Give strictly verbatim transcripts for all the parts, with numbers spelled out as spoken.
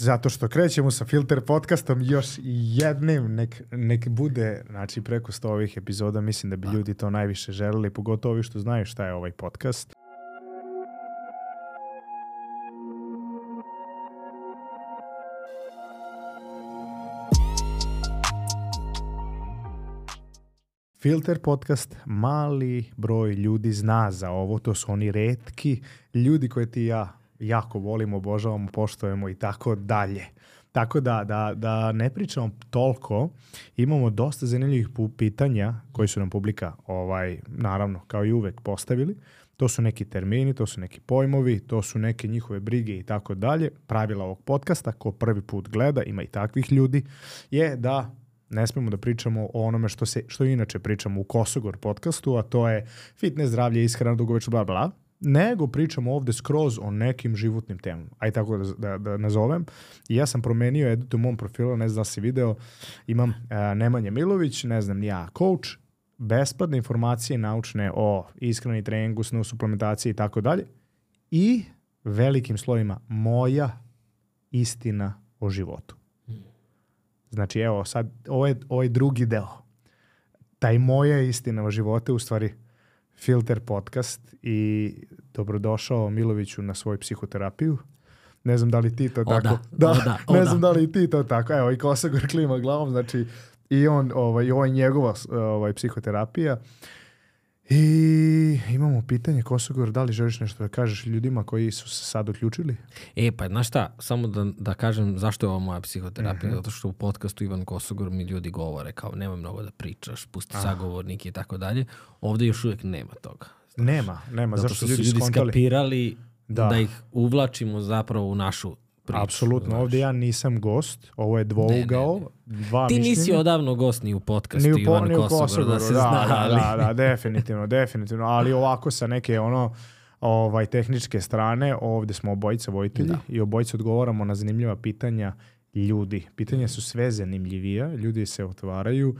Zato što krećemo sa Filter podcastom još jednim, nek, nek bude, znači preko sto ovih epizoda, mislim da bi ljudi to najviše želeli, pogotovo ovi što znaju šta je ovaj podcast. Filter podcast, mali broj ljudi zna za ovo, to su oni retki ljudi koje ti i ja jako volimo, obožavamo, poštujemo i tako dalje. Tako da, da, da ne pričamo toliko, imamo dosta zanimljivih pitanja koji su nam publika, ovaj, naravno, kao i uvek postavili. To su neki termini, to su neki pojmovi, to su neke njihove brige i tako dalje. Pravila ovog podcasta, ko prvi put gleda, ima i takvih ljudi, je da ne smemo da pričamo o onome što se što inače pričamo u Kosogor podcastu, a to je fitness, zdravlje, ishrana, dugovečno, bla, bla, nego pričamo ovde skroz o nekim životnim temama. Aj tako da, da, da nazovem. I ja sam promenio edit u mom profilu, ne znam da si video, imam uh, Nemanja Milović, ne znam, ja, coach, besplatne informacije naučne o ishrani, treningu, snu, suplementaciji i tako dalje. I velikim slovima moja istina o životu. Znači, evo, sad, ovo je, ovo je drugi deo. Taj moja istina o životu, u stvari, Filter podcast i dobrodošao Miloviću na svoju psihoterapiju. Ne znam da li ti to o tako... Da, da, o da, o ne da. znam da li ti to tako. Evo, i Kosogor klima glavom, znači, i on, ovaj, ovo je njegova ovaj, psihoterapija. I imamo pitanje, Kosogor, da li želiš nešto da kažeš ljudima koji su se sad uključili? E, pa znaš šta, samo da, da kažem zašto je ovo moja psihoterapija, Mm-hmm. zato što u podcastu Ivan Kosogor mi ljudi govore kao nemoj mnogo da pričaš, pusti ah. sagovornike i tako dalje. Ovdje još uvijek nema toga. Znaš. Nema, nema. Zato zašto što su ljudi skontali? skapirali da. Da. da ih uvlačimo zapravo u našu priču. Apsolutno, znaš. ovdje ja nisam gost, ovo je dvougao, Ne, ne, dva Ti mišljenja. nisi odavno gost ni u podcastu Ni u, po, Ivan ni u Kosogor, Kosogoru, da se da, zna. da, ali- da, da, definitivno, definitivno, ali ovako sa neke ono ovaj tehničke strane, ovdje smo obojica vojitelji Da. i obojica odgovaramo na zanimljiva pitanja ljudi. Pitanja su sve zanimljivija, ljudi se otvaraju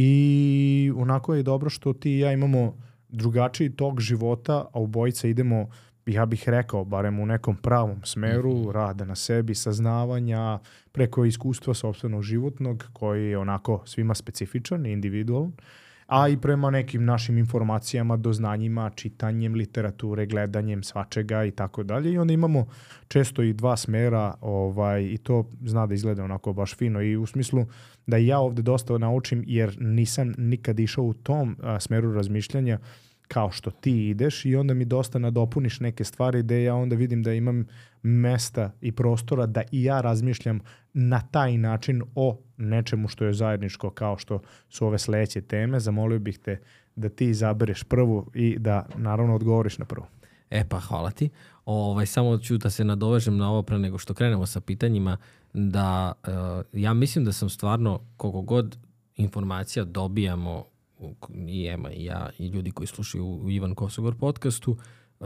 i onako je dobro što ti i ja imamo drugačiji tok života, a obojica idemo, ja bih rekao, barem u nekom pravom smeru, mm-hmm. rada na sebi, saznavanja, preko iskustva sopstvenog životnog, koji je onako svima specifičan i individualan, a i prema nekim našim informacijama, doznanjima, čitanjem literature, gledanjem svačega i tako dalje. I onda imamo često i dva smera ovaj, i to zna da izgleda onako baš fino i u smislu da ja ovdje dosta naučim jer nisam nikad išao u tom a, smeru razmišljanja kao što ti ideš i onda mi dosta nadopuniš neke stvari gde ja onda vidim da imam mesta i prostora da i ja razmišljam na taj način o nečemu što je zajedničko kao što su ove sledeće teme. Zamolio bih te da ti izabereš prvu i da naravno odgovoriš na prvu. E pa hvala ti. Ovaj, samo ću da se nadovežem na ovo pre nego što krenemo sa pitanjima, da uh, ja mislim da sam stvarno koliko god informacija dobijamo i Ema i ja i ljudi koji slušaju u Ivan Kosogor podcastu, uh,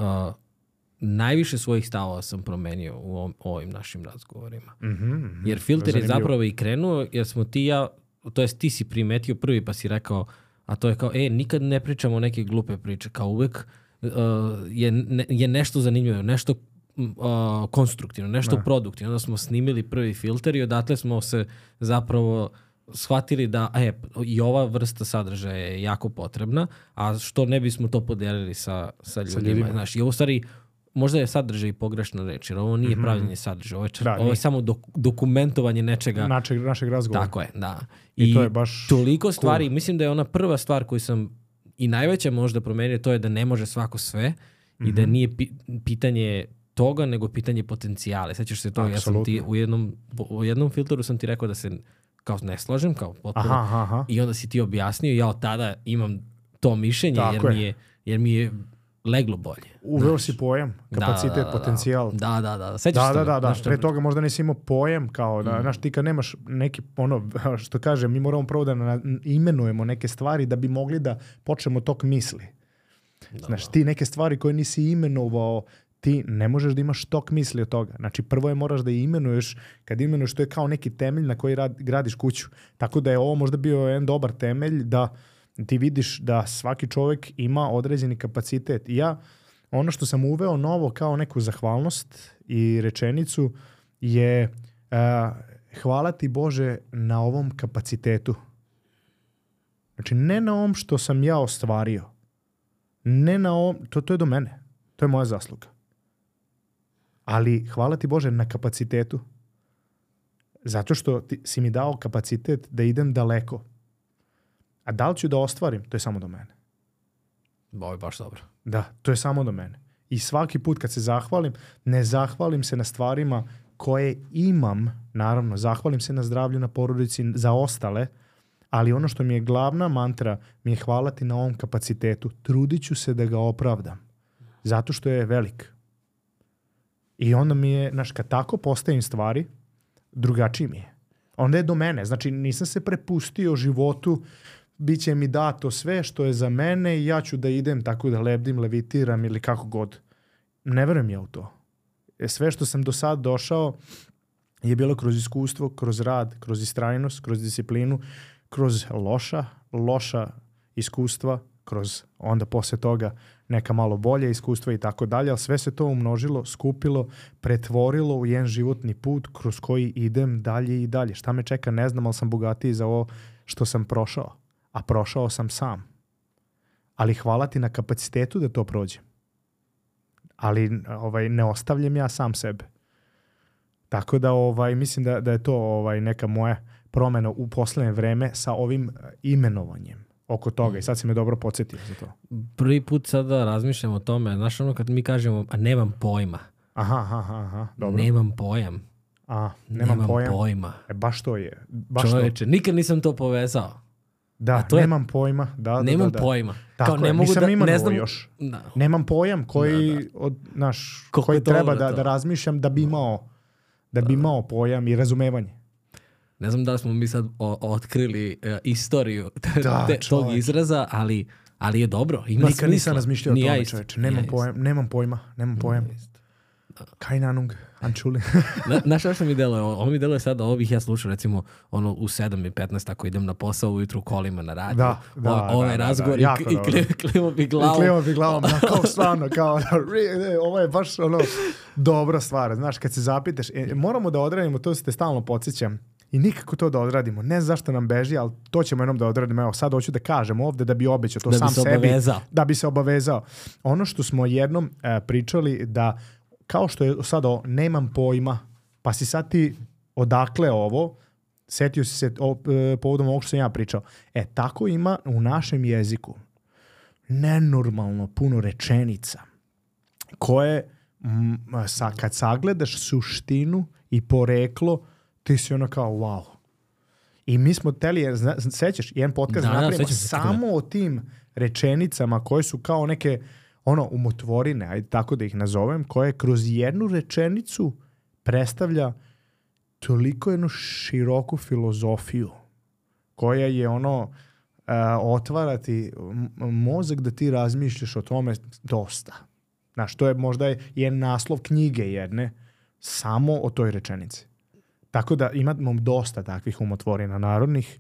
najviše svojih stavova sam promenio u ovom, ovim našim razgovorima. Mm-hmm. Jer Filter je zapravo i krenuo, jer smo ti ja, to jest ti si primetio prvi pa si rekao, a to je kao, e, nikad ne pričamo neke glupe priče, kao uvek uh, je, ne, je nešto zanimljivo, nešto uh, konstruktivno, nešto ne. produktivno. Onda smo snimili prvi Filter i odatle smo se zapravo shvatili da e, i ova vrsta sadržaja je jako potrebna, a što ne bismo to podelili sa, sa ljudima. Sa ljudima. Znaš, i ovo stvari, možda je sadržaj i pogrešna reč, jer ovo nije mm-hmm. pravljenje sadržaja, ovo je, čak, da, ovo je samo dok, dokumentovanje nečega. Našeg, našeg razgovora. Tako je, da. I, I to je baš toliko stvari, cool. Mislim da je ona prva stvar koju sam i najveća možda promenio, to je da ne može svako sve mm-hmm. i da nije pi, pitanje toga, nego pitanje potencijale. Sećaš se to, ja sam ti u jednom, u jednom filteru sam ti rekao da se kao ne slažem, kao potpuno. Aha, aha. I onda si ti objasnio i ja od tada imam to mišljenje jer mi, je, jer mi je leglo bolje. Uveo znaš. si pojam, kapacitet, da, da, da, potencijal. Da, da, da. Sećaš Da, se da, da, da. znaš, Pre toga možda nisi imao pojam kao, da, mm. znaš, ti kad nemaš neki, ono, što kaže, mi moramo prvo da na, imenujemo neke stvari da bi mogli da počnemo tok misli. Da, Znaš, da. ti neke stvari koje nisi imenovao, ti ne možeš da imaš tok misli od toga. Znači, prvo je moraš da je imenuješ, kad imenuješ, to je kao neki temelj na koji rad, gradiš kuću. Tako da je ovo možda bio jedan dobar temelj da ti vidiš da svaki čovjek ima određeni kapacitet. I ja, ono što sam uveo novo kao neku zahvalnost i rečenicu je hvala ti Bože na ovom kapacitetu. Znači, ne na ovom što sam ja ostvario. Ne na ovom, to, to je do mene. To je moja zasluga. Ali hvala ti Bože na kapacitetu. Zato što ti, si mi dao kapacitet da idem daleko. A da li ću da ostvarim, to je samo do mene. Ovo je baš dobro. Da, to je samo do mene. I svaki put kad se zahvalim, ne zahvalim se na stvarima koje imam, naravno, zahvalim se na zdravlju, na porodici, za ostale, ali ono što mi je glavna mantra mi je hvala ti na ovom kapacitetu. Trudit ću se da ga opravdam. Zato što je velik. I onda mi je, znaš, kad tako postavim stvari, drugačiji mi je. Onda je do mene. Znači, nisam se prepustio životu, bit će mi dato sve što je za mene i ja ću da idem tako da lebdim, levitiram ili kako god. Ne verujem ja u to. Sve što sam do sad došao je bilo kroz iskustvo, kroz rad, kroz istrajnost, kroz disciplinu, kroz loša, loša iskustva, kroz onda posle toga neka malo bolje iskustva i tako dalje, ali sve se to umnožilo, skupilo, pretvorilo u jedan životni put kroz koji idem dalje i dalje. Šta me čeka, ne znam, ali sam bogatiji za ovo što sam prošao. A prošao sam sam. Ali hvala ti na kapacitetu da to prođem. Ali ovaj, ne ostavljam ja sam sebe. Tako da ovaj, mislim da, da je to ovaj, neka moja promjena u poslednje vreme sa ovim imenovanjem oko toga. I sad si me dobro podsjetio za to. Prvi put sada razmišljam o tome. Znaš ono kad mi kažemo, a nemam pojma. Aha, aha, aha. Dobro. Nemam pojam. A, nemam, nemam pojam. pojma. E, baš to je. Baš Čoveče, to. nikad nisam to povezao. Da, to nemam je... pojma. Da, da, nemam da, da. pojma. Tako Kao, ne je, mogu nisam da, imao ne znam... još. Da. Nemam pojam koji, Da, da. od, naš, Koliko koji je to treba dobro da, to. da razmišljam da bi imao, da bi imao pojam i razumevanje. Ne znam da li smo mi sad o, otkrili uh, istoriju Da, te, tog izraza, ali, ali je dobro. Ima Nikad smisla. nisam razmišljao o Ni ja tome, isto. čoveče. Ni Nemam, ja pojam, nemam pojma. Nemam pojam. Kaj nanung, ančuli. Znaš što mi deluje? Ovo mi deluje sad, ovo bih ja slušao recimo ono u sedam i petnaest ako idem na posao ujutru kolima na radiju. Da, da, o, ovaj da, da, razgovor da, i, i kli, klimo bi glavom. I klimo bi glavom, da, kao stvarno, kao, ne, ovo je baš ono, dobra stvar. Znaš, kad se zapitaš, e, moramo da odradimo, to se te stalno podsjećam, i nikako to da odradimo. Ne znam zašto nam beži, ali to ćemo jednom da odradimo. Evo, sad hoću da kažem ovde da bi obećao to da sam bi se sebi. Obavezao. Da bi se obavezao. Ono što smo jednom e, pričali da kao što je sad ovo, nemam pojma, pa si sad ti odakle ovo, setio si se o, e, povodom ovog što sam ja pričao. E, tako ima u našem jeziku nenormalno puno rečenica koje m, sa, kad sagledaš suštinu i poreklo, ti si ono kao wow. I mi smo teli, zna, sećaš, jedan podcast da, napravimo da, samo o tim rečenicama koje su kao neke ono, umotvorine, ajde tako da ih nazovem, koje kroz jednu rečenicu predstavlja toliko jednu široku filozofiju koja je ono uh, otvarati mozak da ti razmišljaš o tome dosta. Znaš, to je možda je naslov knjige jedne samo o toj rečenici. Tako da imamo dosta takvih umotvorina narodnih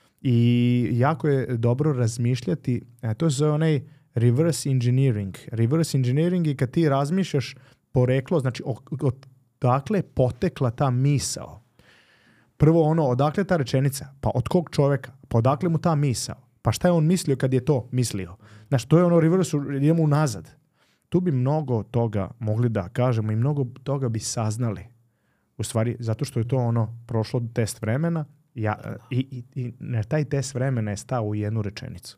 i jako je dobro razmišljati, a to je za onaj reverse engineering. Reverse engineering je kad ti razmišljaš poreklo, znači odakle je potekla ta misao. Prvo ono, odakle ta rečenica? Pa od kog čoveka? Pa odakle mu ta misao? Pa šta je on mislio kad je to mislio? Znači, to je ono reverse, idemo unazad. Tu bi mnogo toga mogli da kažemo i mnogo toga bi saznali. U stvari, zato što je to ono prošlo test vremena ja, i, i, i taj test vremena je stao u jednu rečenicu.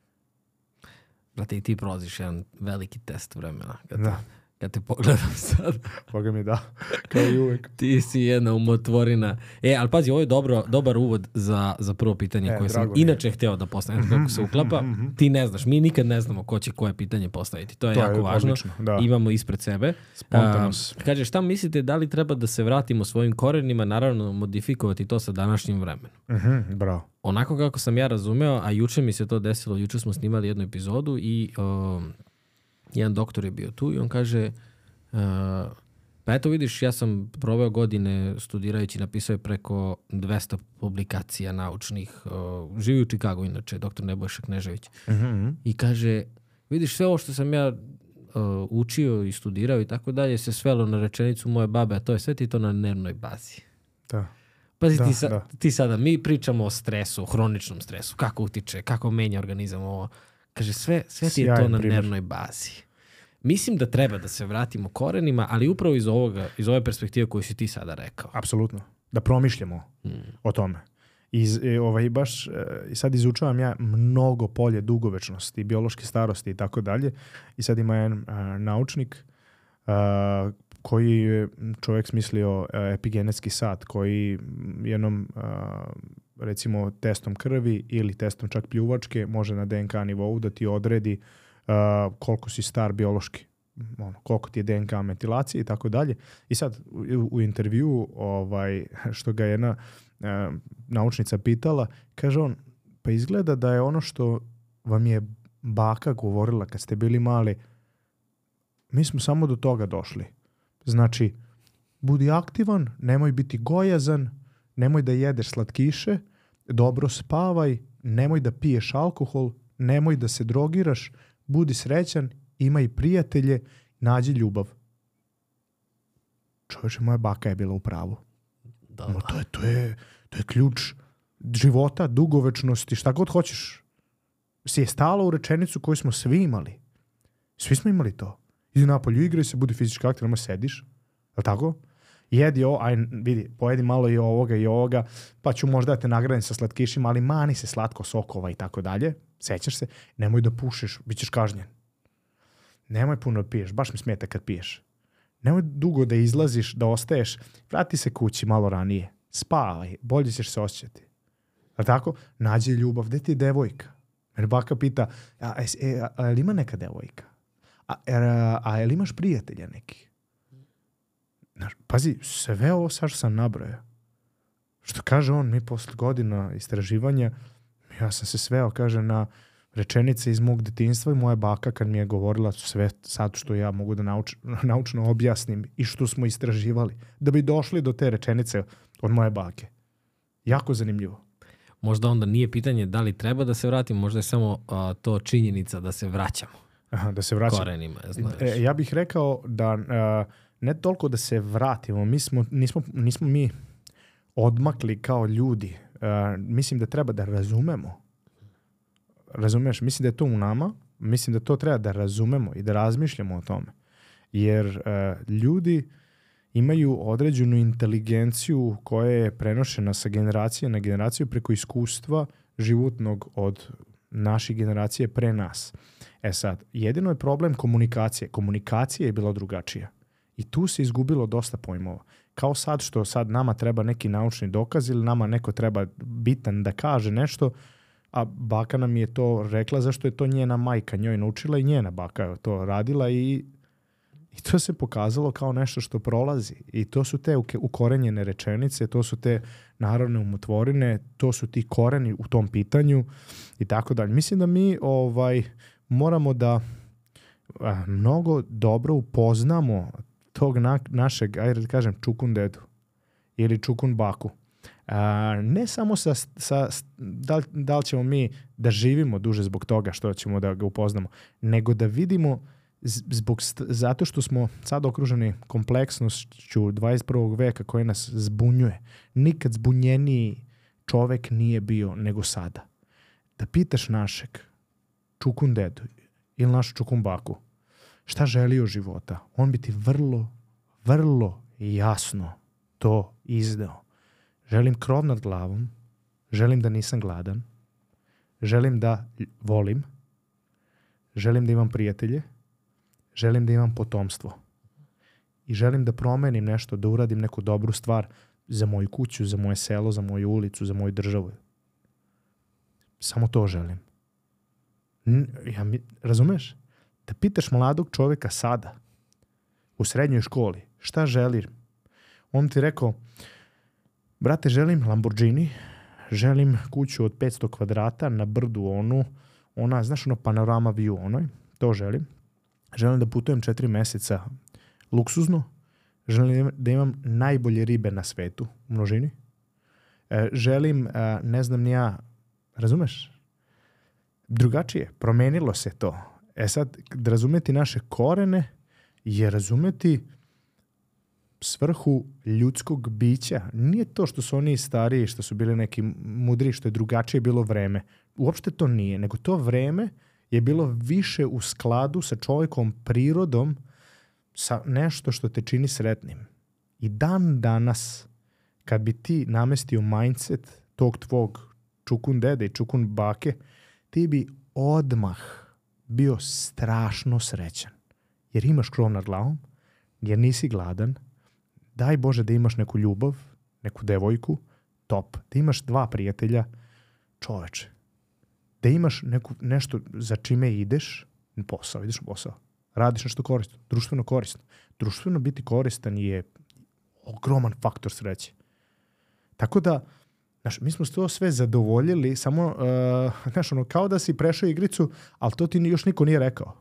Brate, i ti prolaziš jedan veliki test vremena. Kad, da. te, kad te pogledam sad. Boga mi da, kao i uvek. Ti si jedna umotvorina. E, ali pazi, ovo je dobro, dobar uvod za, za prvo pitanje e, koje sam mi. inače hteo da postavim. Mm-hmm, kako se uklapa. Mm-hmm. Ti ne znaš, mi nikad ne znamo ko će koje pitanje postaviti. To je to jako je važno. Odlično, da. Imamo ispred sebe. Spontanos. Uh, kaže, šta mislite, da li treba da se vratimo svojim korenima, naravno modifikovati to sa današnjim vremenom? Mm-hmm, bravo. Onako kako sam ja razumeo, a juče mi se to desilo, juče smo snimali jednu epizodu i uh, jedan doktor je bio tu i on kaže, uh, pa eto vidiš, ja sam proveo godine studirajući, napisao je preko dvesta publikacija naučnih, uh, živi u Čikagu inače, doktor Nebojša Knežević. Mm-hmm. I kaže, vidiš, sve ovo što sam ja uh, učio i studirao i tako dalje se svelo na rečenicu moje babe, a to je sve ti to na nervnoj bazi. Da. Pazi, Da, ti, sa, da. ti sada, mi pričamo o stresu, o hroničnom stresu, kako utiče, kako menja organizam ovo. Kaže, sve, sve ti je to Sjajan na primjer. nervnoj bazi. Mislim da treba da se vratimo korenima, ali upravo iz ovoga, iz ove perspektive koju si ti sada rekao. Apsolutno. Da promišljamo Hmm. o tome. Iz, e, ovaj, baš, e, sad izučavam ja mnogo polje dugovečnosti, biološke starosti i tako dalje. I sad ima jedan a, naučnik a, koji je čovjek smislio a, epigenetski sat, koji jednom a, recimo testom krvi ili testom čak pljuvačke može na D N K nivou da ti odredi a, koliko si star biološki. Ono, koliko ti je D N K metilacije i tako dalje. I sad u, u intervjuu ovaj, što ga jedna e, naučnica pitala, kaže on, pa izgleda da je ono što vam je baka govorila kad ste bili mali, mi smo samo do toga došli. Znači, budi aktivan, nemoj biti gojazan, nemoj da jedeš slatkiše, dobro spavaj, nemoj da piješ alkohol, nemoj da se drogiraš, budi srećan, imaj prijatelje, nađi ljubav. Čovječe, moja baka je bila u pravu. Da, No, to, je, to, je, to je ključ života, dugovečnosti, šta god hoćeš. Si je stala u rečenicu koju smo svi imali. Svi smo imali to. Idi napolju, igraj se, budi fizički aktivan, nema sediš. Je li tako? Jedi ovo, aj vidi, pojedi malo i ovoga i ovoga, pa ću možda da te nagradim sa slatkišima, ali mani se slatko, sokova i tako dalje. Sećaš se, nemoj da pušiš, bit ćeš kažnjen. Nemoj puno da piješ, baš mi smeta kad piješ. Nemoj dugo da izlaziš, da ostaješ, vrati se kući malo ranije, spavaj, bolje ćeš se osjećati. A tako, nađi ljubav, gde ti je devojka? Mene baka pita, a, a, a, a je li ima neka devojka? A, a, a je li imaš prijatelja neki? Znaš, pazi, sve ovo sad što sam nabrojao. Što kaže on, mi posle godina istraživanja, ja sam se sveo, kaže, na rečenice iz mog detinjstva i moja baka kad mi je govorila sve sad što ja mogu da nauč, naučno objasnim i što smo istraživali, da bi došli do te rečenice od moje bake. Jako zanimljivo. Možda onda nije pitanje da li treba da se vratimo, možda je samo uh, to činjenica da se vraćamo. Aha, da se vraćamo. Korenima, znaš. E, ja bih rekao da uh, ne toliko da se vratimo, mi smo, nismo, nismo mi odmakli kao ljudi. Uh, mislim da treba da razumemo. Razumeš? Mislim da je to u nama, mislim da to treba da razumemo i da razmišljamo o tome. Jer uh, ljudi imaju određenu inteligenciju koja je prenošena sa generacije na generaciju preko iskustva životnog od naših generacije pre nas. E sad, jedino je problem komunikacije. Komunikacija je bila drugačija. I tu se izgubilo dosta pojmova. Kao sad što sad nama treba neki naučni dokaz ili nama neko treba bitan da kaže nešto, a baka nam je to rekla zašto je to njena majka njoj naučila i njena baka je to radila i, i to se pokazalo kao nešto što prolazi. I to su te ukorenjene rečenice, to su te narodne umotvorine, to su ti koreni u tom pitanju i tako dalje. Mislim da mi ovaj moramo da a, mnogo dobro upoznamo tog na, našeg, ajde da kažem, čukun dedu ili čukun baku. A, ne samo sa, sa da, li, da li ćemo mi da živimo duže zbog toga što ćemo da ga upoznamo, nego da vidimo zbog, zato što smo sad okruženi kompleksnošću dvadeset prvog veka koja nas zbunjuje. Nikad zbunjeniji čovek nije bio nego sada. Da pitaš našeg čukun dedu ili našu čukun baku šta želi od života, on bi ti vrlo, vrlo jasno to izdao. Želim krov nad glavom, želim da nisam gladan, želim da volim, želim da imam prijatelje, želim da imam potomstvo i želim da promenim nešto, da uradim neku dobru stvar za moju kuću, za moje selo, za moju ulicu, za moju državu. Samo to želim. Ja mi, razumeš? Da pitaš mladog čovjeka sada u srednjoj školi šta želi, on ti rekao, brate, želim Lamborghini, želim kuću od petsto kvadrata na brdu onu, ona, znaš ono panorama view onoj, to želim. Želim da putujem četiri mjeseca luksuzno, želim da imam najbolje ribe na svetu u množini. E, želim, e, ne znam ni ja, razumeš? Drugačije, promenilo se to. E sad, da razumeti naše korene je razumeti svrhu ljudskog bića. Nije to što su oni stariji, što su bili neki mudri, što je drugačije bilo vreme. Uopšte to nije, nego to vreme je bilo više u skladu sa čovjekom prirodom, sa nešto što te čini sretnim. I dan danas, kad bi ti namestio mindset tog tvog čukun dede i čukun bake, ti bi odmah bio strašno srećan. Jer imaš krov nad glavom, jer nisi gladan, daj Bože da imaš neku ljubav, neku devojku, top. Da imaš dva prijatelja, čoveče. Da imaš neku, nešto za čime ideš, posao, ideš u posao. Radiš nešto korisno, društveno korisno. Društveno biti koristan je ogroman faktor sreće. Tako da, znaš, mi smo to sve zadovoljili, samo, uh, znaš, ono, kao da si prešao igricu, ali to ti još niko nije rekao.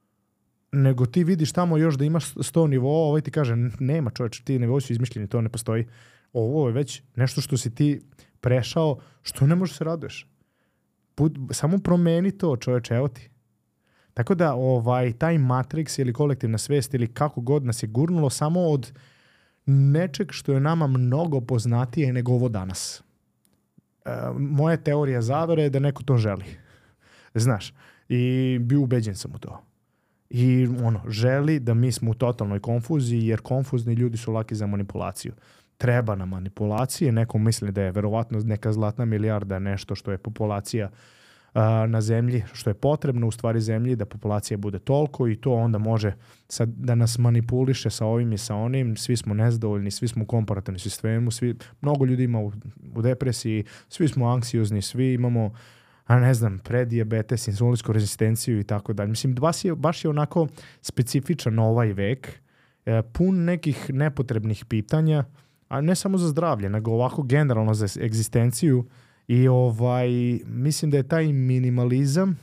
Nego ti vidiš tamo još da imaš sto nivoa, ovaj ti kaže, nema čovječ, ti nivoi su izmišljeni, to ne postoji. Ovo je već nešto što si ti prešao, što ne možeš se raduješ. Put, samo promeni to, čovječe, evo ti. Tako da ovaj, taj Matrix ili kolektivna svest ili kako god nas je gurnulo samo od nečeg što je nama mnogo poznatije nego ovo danas. E, moja teorija zavere je da neko to želi. Znaš, i bi ubeđen sam u to. I ono, želi da mi smo u totalnoj konfuziji, jer konfuzni ljudi su laki za manipulaciju. Treba nam manipulacije, neko misli da je verovatno neka zlatna milijarda nešto što je populacija uh, na zemlji, što je potrebno u stvari zemlji, da populacija bude toliko i to onda može sad da nas manipuliše sa ovim i sa onim, svi smo nezadovoljni, svi smo u komparativnom sistemu, svi, mnogo ljudi ima u, u depresiji, svi smo anksiozni, svi imamo a ne znam, predijabetes, insulinsku rezistenciju i tako dalje. Mislim, baš je, baš je onako specifičan ovaj vek, e, pun nekih nepotrebnih pitanja, a ne samo za zdravlje, nego ovako generalno za egzistenciju i ovaj, mislim da je taj minimalizam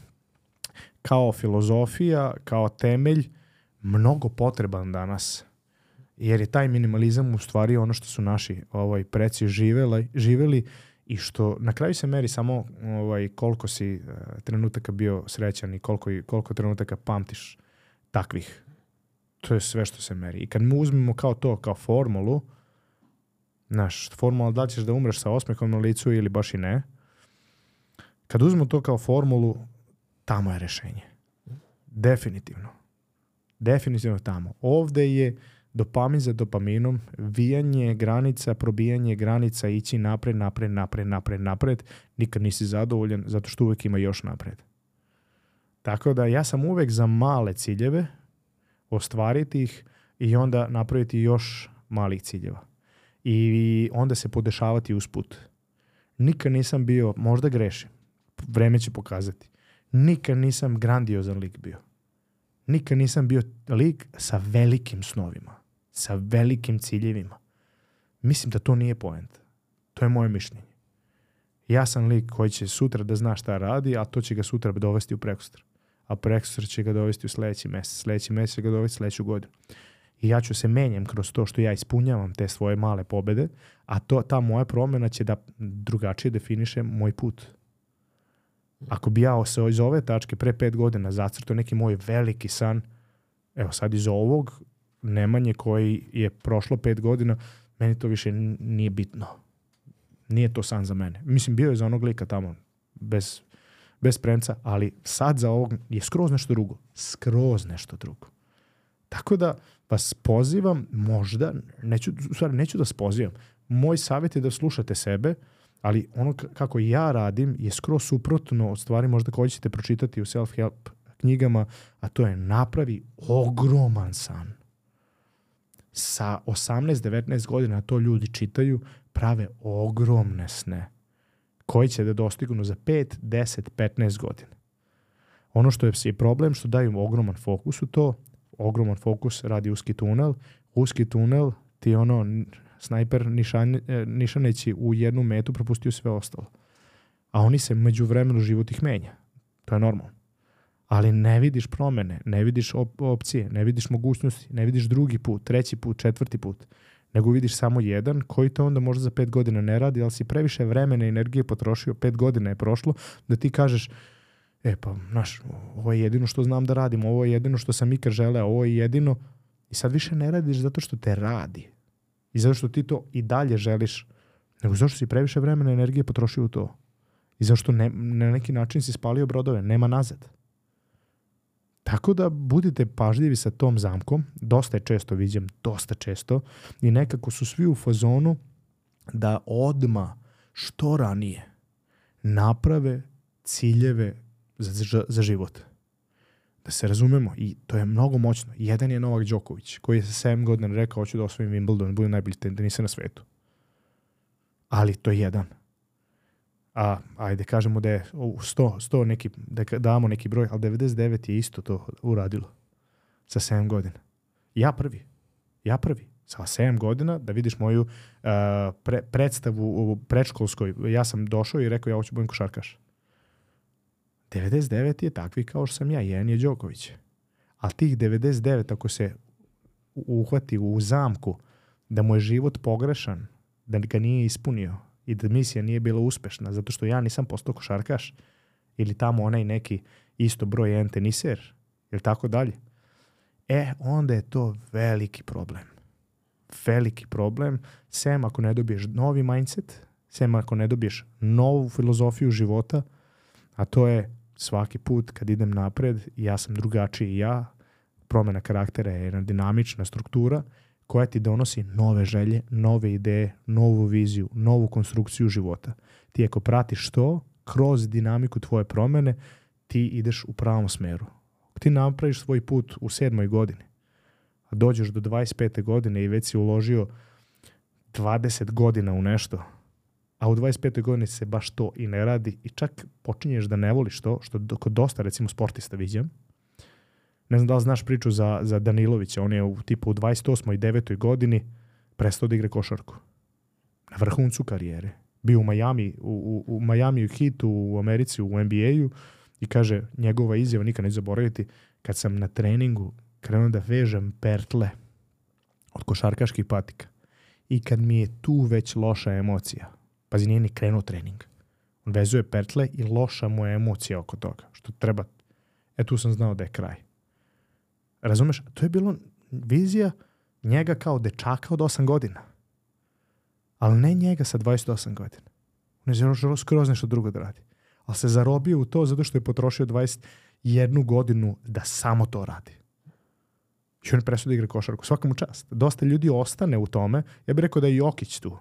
kao filozofija, kao temelj, mnogo potreban danas. Jer je taj minimalizam u stvari ono što su naši ovaj, preci živeli, živeli i što na kraju se meri samo ovaj, koliko si uh, trenutaka bio srećan i koliko, koliko trenutaka pamtiš takvih. To je sve što se meri. I kad mu uzmemo kao to, kao formulu, znaš, formula da ćeš da umreš sa osmehom na licu ili baš i ne, kad uzmemo to kao formulu, tamo je rešenje. Definitivno. Definitivno tamo. Ovde je dopamin za dopaminom, vijanje granica, probijanje granica, ići napred, napred, napred, napred, napred. Nikad nisi zadovoljan, zato što uvek ima još napred. Tako da ja sam uvek za male ciljeve, ostvariti ih i onda napraviti još malih ciljeva. I onda se podešavati usput. Nikad nisam bio, možda grešim, vreme će pokazati, nikad nisam grandiozan lik bio. Nikad nisam bio lik sa velikim snovima, sa velikim ciljevima. Mislim da to nije poenta. To je moje mišljenje. Ja sam lik koji će sutra da zna šta radi, a to će ga sutra dovesti u prekosutra. A prekosutra će ga dovesti u sledeći mesec. Sledeći mesec će ga dovesti sledeću godinu. I ja ću se menjam kroz to što ja ispunjavam te svoje male pobede, a to, ta moja promjena će da drugačije definiše moj put. Ako bi ja se iz ove tačke pre pet godina zacrtao neki moj veliki san, evo sad iz ovog Nemanje koji je prošlo pet godina, meni to više nije bitno. Nije to san za mene. Mislim, bio je za onog lika tamo, bez, bez premca, ali sad za ovog je skroz nešto drugo. Skroz nešto drugo. Tako da vas pozivam, možda, neću, u stvari neću da vas pozivam, moj savjet je da slušate sebe, ali ono kako ja radim je skroz suprotno od stvari možda koje ćete pročitati u self-help knjigama, a to je napravi ogroman san. Sa osamnaest devetnaest godina to ljudi čitaju, prave ogromne sne koji će da dostignu za pet, deset, petnaest godina. Ono što je problem, što daju ogroman fokus u to, ogroman fokus radi uski tunel, uski tunel ti ono snajper nišan, nišaneći u jednu metu propustio sve ostalo. A oni se među vremenu život ih menja. To je normalno. Ali ne vidiš promene, ne vidiš op- opcije, ne vidiš mogućnosti, ne vidiš drugi put, treći put, četvrti put, nego vidiš samo jedan koji to onda možda za pet godina ne radi, ali si previše vremena i energije potrošio, pet godina je prošlo, da ti kažeš, e pa, znaš, ovo je jedino što znam da radim, ovo je jedino što sam ikad želeo, ovo je jedino, i sad više ne radiš zato što te radi, I zato što ti to i dalje želiš, nego zašto si previše vremena i energije potrošio u to. I zašto ne, na neki način si spalio brodove, nema nazad. Tako da budite pažljivi sa tom zamkom, dosta je često viđem, dosta često, i nekako su svi u fazonu da odma što ranije naprave ciljeve za, za život. Da se razumemo, i to je mnogo moćno. Jedan je Novak Đoković, koji je sa sedam godina rekao hoću da osvojim Wimbledon, budem najbolji tenisa na svetu. Ali to je jedan. A ajde kažemo da je sto, sto neki, da damo neki broj, ali devedeset devet je isto to uradilo sa sedam godina. Ja prvi. Ja prvi. Sa sedam godina, da vidiš moju uh, pre, predstavu u predškolskoj, ja sam došao i rekao ja hoću budem košarkaš. devedeset devet je takvi kao što sam ja, jedan je Đoković. Ali tih devedeset devet ako se uhvati u zamku da mu je život pogrešan, da ga nije ispunio i da misija nije bila uspešna zato što ja nisam postao košarkaš ili tamo onaj neki isto broj jedan teniser ili tako dalje, e, onda je to veliki problem. Veliki problem, sem ako ne dobiješ novi mindset, sem ako ne dobiješ novu filozofiju života, a to je svaki put kad idem napred, ja sam drugačiji ja, promjena karaktera je jedna dinamična struktura koja ti donosi nove želje, nove ideje, novu viziju, novu konstrukciju života. Ti ako pratiš to, kroz dinamiku tvoje promjene, ti ideš u pravom smeru. Ako ti napraviš svoj put u sedmoj godini, a dođeš do dvadeset pete godine i već si uložio dvadeset godina u nešto, a u dvadeset petoj godini se baš to i ne radi i čak počinješ da ne voliš to, što kod dosta recimo sportista viđam. Ne znam da li znaš priču za, za Danilovića, on je u tipu u dvadeset osmoj i devetoj godini prestao da igra košarku. Na vrhuncu karijere. Bio u Miami, u, u, u Miami u Heatu, u Americi, u N B A-u i kaže, njegova izjava, nikad neću zaboraviti, kad sam na treningu krenuo da vežem pertle od košarkaških patika i kad mi je tu već loša emocija, pazi, nije ni krenuo trening. On vezuje pertle i loša mu je emocija oko toga. Što treba, e tu sam znao da je kraj. Razumeš? To je bilo vizija njega kao dečaka od osam godina. Ali ne njega sa dvadeset osam godina. On je želeo skroz nešto drugo da radi. Ali se zarobio u to zato što je potrošio dvadeset jednu godinu da samo to radi. I on je prestao da igra košarku. Svaka mu čast. Dosta ljudi ostane u tome. Ja bih rekao da je Jokić tu.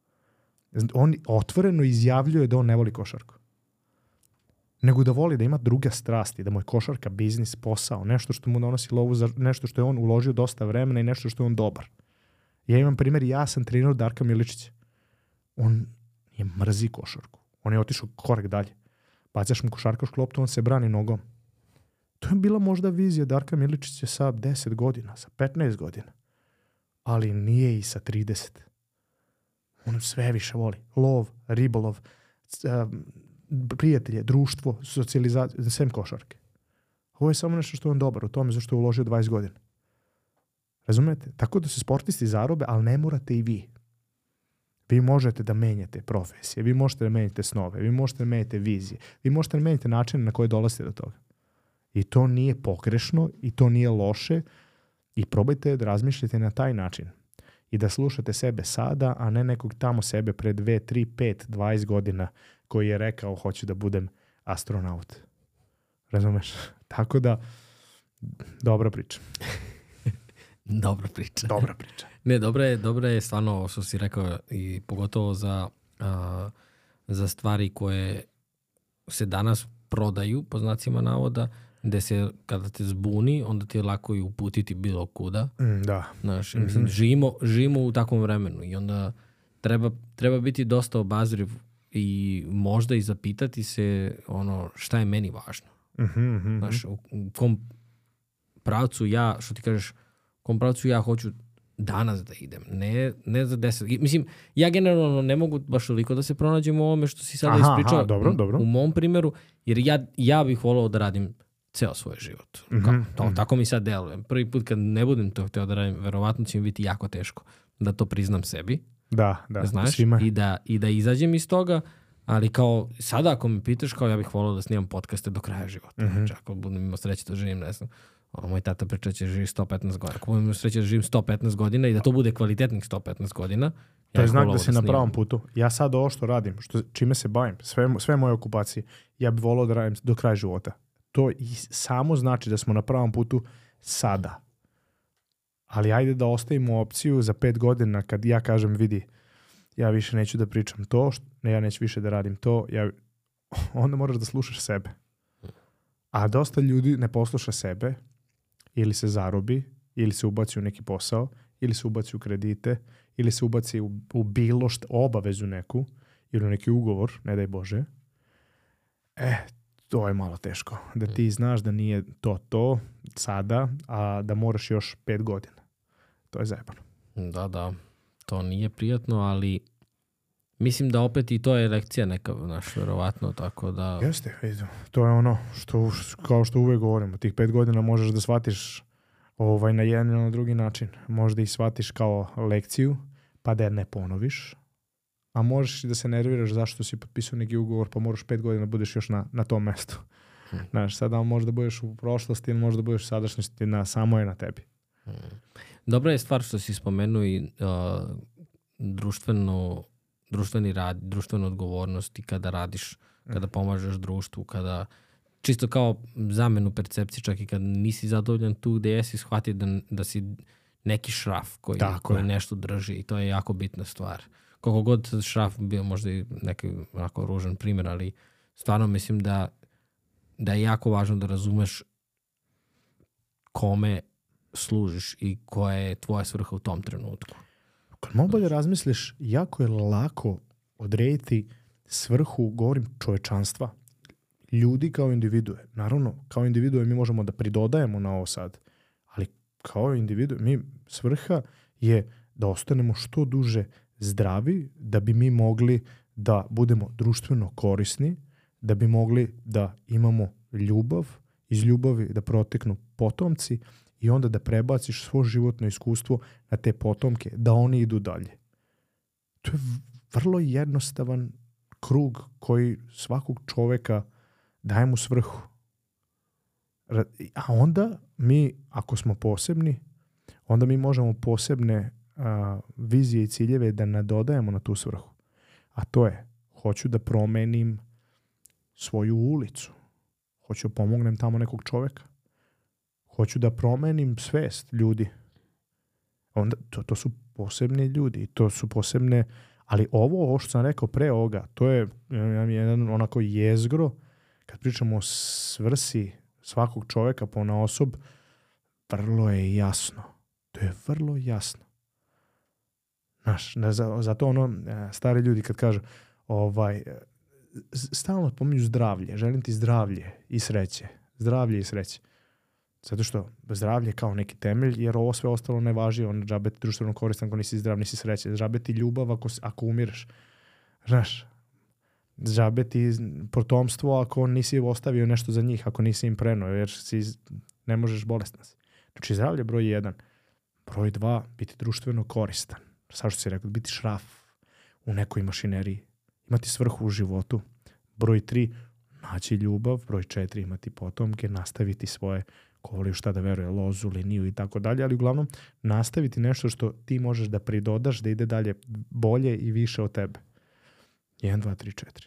On otvoreno izjavljuje da on ne voli košarku. Nego da voli da ima druge strasti, da mu je košarka biznis, posao, nešto što mu donosi lovu, za nešto što je on uložio dosta vremena i nešto što je on dobar. Ja imam primjer, ja sam trenirao Darka Miličića. On je mrzi košarku. On je otišao korak dalje. Bacaš mu košarkašku loptu, on se brani nogom. To je bila možda vizija Darka Miličića sa deset godina, sa petnaest godina. Ali nije i sa trideset. On sve više voli. Lov, ribolov, um, prijatelje, društvo, socijalizaciju, sem košarke. Ovo je samo nešto što je on dobar u tome zašto je uložio dvadeset godina. Razumete? Tako da se sportisti zarobe, ali ne morate i vi. Vi možete da menjate profesije, vi možete da menjate snove, vi možete da menjate vizije, vi možete da menjate načine na koje dolazite do toga. I to nije pogrešno i to nije loše i probajte da razmišljate na taj način. I da slušate sebe sada, a ne nekog tamo sebe pre dve, tri, pet, dvadeset godina koji je rekao hoću da budem astronaut. Razumeš? Tako da, dobra priča. Dobra priča. Dobra priča. Ne, dobra je, dobra je stvarno ovo što si rekao i pogotovo za, a, za stvari koje se danas prodaju, po znacima navoda, gde se, kada te zbuni, onda ti je lako i uputiti bilo kuda. Mm, da. Znaš, mm-hmm. mislim, živimo, živimo u takvom vremenu i onda treba, treba biti dosta obazriv i možda i zapitati se ono šta je meni važno. Mm-hmm, mm-hmm. Znaš, u, u kom pravcu ja, što ti kažeš, u kom pravcu ja hoću danas da idem, ne, ne za deset. Mislim, ja generalno ne mogu baš toliko da se pronađem u ovome što si sada aha, ispričao. aha, dobro, dobro. U mom primjeru, jer ja, ja bih volao da radim ceo svoj život. Mm-hmm, Kao, to, mm-hmm. Tako mi sad deluje. Prvi put kad ne budem to hteo da radim, verovatno će mi biti jako teško da to priznam sebi. Da, da. Znaš, svima. i da, i da izađem iz toga, ali kao sada ako me pitaš, kao ja bih volao da snimam podcaste do kraja života. Mm-hmm. Znači, ako budem imao sreće da živim, ne znam, Ono, moj tata priča će živi sto petnaest godina. Ako budem sreće da živim sto petnaest godina i da to bude kvalitetnih sto petnaest godina, to je ja znak da si da na pravom putu. Ja sad ovo što radim, što, čime se bavim, sve, sve moje okupacije, ja bih volao da radim do kraja života. To i samo znači da smo na pravom putu sada. Ali ajde da ostavimo opciju za pet godina kad ja kažem, vidi, ja više neću da pričam to, što, ne, ja neću više da radim to, ja, onda moraš da slušaš sebe. A dosta ljudi ne posluša sebe, ili se zarobi, ili se ubaci u neki posao, ili se ubaci u kredite, ili se ubaci u, u bilo što, obavezu neku, ili u neki ugovor, ne daj Bože. E, to je malo teško. Da ti znaš da nije to to sada, a da moraš još pet godina. To je zajebano. Da, da. To nije prijatno, ali mislim da opet i to je lekcija neka, znaš, verovatno, tako da... Jeste, vidim. To je ono što, kao što uvek govorimo, tih pet godina možeš da shvatiš ovaj, na jedan ili na drugi način. Možda ih shvatiš kao lekciju, pa da je ne ponoviš, a možeš i da se nerviraš zašto si potpisao neki ugovor, pa moraš pet godina da budeš još na, na tom mestu. Hmm. Znaš, sada možda budeš u prošlosti ili možda budeš u sadašnjosti, na, samo je na tebi. Hmm. Dobra je stvar što si spomenuo i uh, društveno, društveni rad, društvenu odgovornost i kada radiš, kada pomažeš društvu, kada čisto kao zamenu percepcije, čak i kad nisi zadovoljan tu gde jesi, shvati da, da si neki šraf koji, koji nešto drži i to je jako bitna stvar. Koliko god šraf bio možda i neki onako ružan primjer, ali stvarno mislim da, da je jako važno da razumeš kome služiš i koja je tvoja svrha u tom trenutku. Kad malo bolje razmisliš, jako je lako odrediti svrhu, govorim, čovečanstva. Ljudi kao individue. Naravno, kao individue mi možemo da pridodajemo na ovo sad, ali kao individue, mi svrha je da ostanemo što duže zdravi, da bi mi mogli da budemo društveno korisni, da bi mogli da imamo ljubav, iz ljubavi da proteknu potomci i onda da prebaciš svo životno iskustvo na te potomke, da oni idu dalje. To je vrlo jednostavan krug koji svakog čoveka daje mu svrhu. A onda mi, ako smo posebni, onda mi možemo posebne a, vizije i ciljeve da nadodajemo na tu svrhu. A to je, hoću da promenim svoju ulicu. Hoću da pomognem tamo nekog čoveka. Hoću da promenim svest ljudi. Onda, to, to su posebni ljudi. To su posebne... Ali ovo, ovo što sam rekao pre ovoga, to je jedan onako jezgro. Kad pričamo o svrsi svakog čoveka ponaosob, vrlo je jasno. To je vrlo jasno. Znaš, zato ono, stari ljudi kad kažu, ovaj, stalno pominju zdravlje, želim ti zdravlje i sreće. Zdravlje i sreće. Zato što zdravlje je kao neki temelj, jer ovo sve ostalo ne važi, on džabe ti društveno koristan ako nisi zdrav, nisi sreće. Džabe ti ljubav ako, ako umireš. Znaš, džabe ti potomstvo ako nisi ostavio nešto za njih, ako nisi im prenuo, jer si, ne možeš, bolestan si. Znači, zdravlje broj jedan. Broj dva, biti društveno koristan. Sad što si rekao, biti šraf u nekoj mašineriji. Imati svrhu u životu. Broj tri, naći ljubav. Broj četiri, imati potomke, nastaviti svoje, ko voli šta da veruje, lozu, liniju i tako dalje, ali uglavnom nastaviti nešto što ti možeš da pridodaš, da ide dalje bolje i više od tebe. jedan, dva, tri, četiri.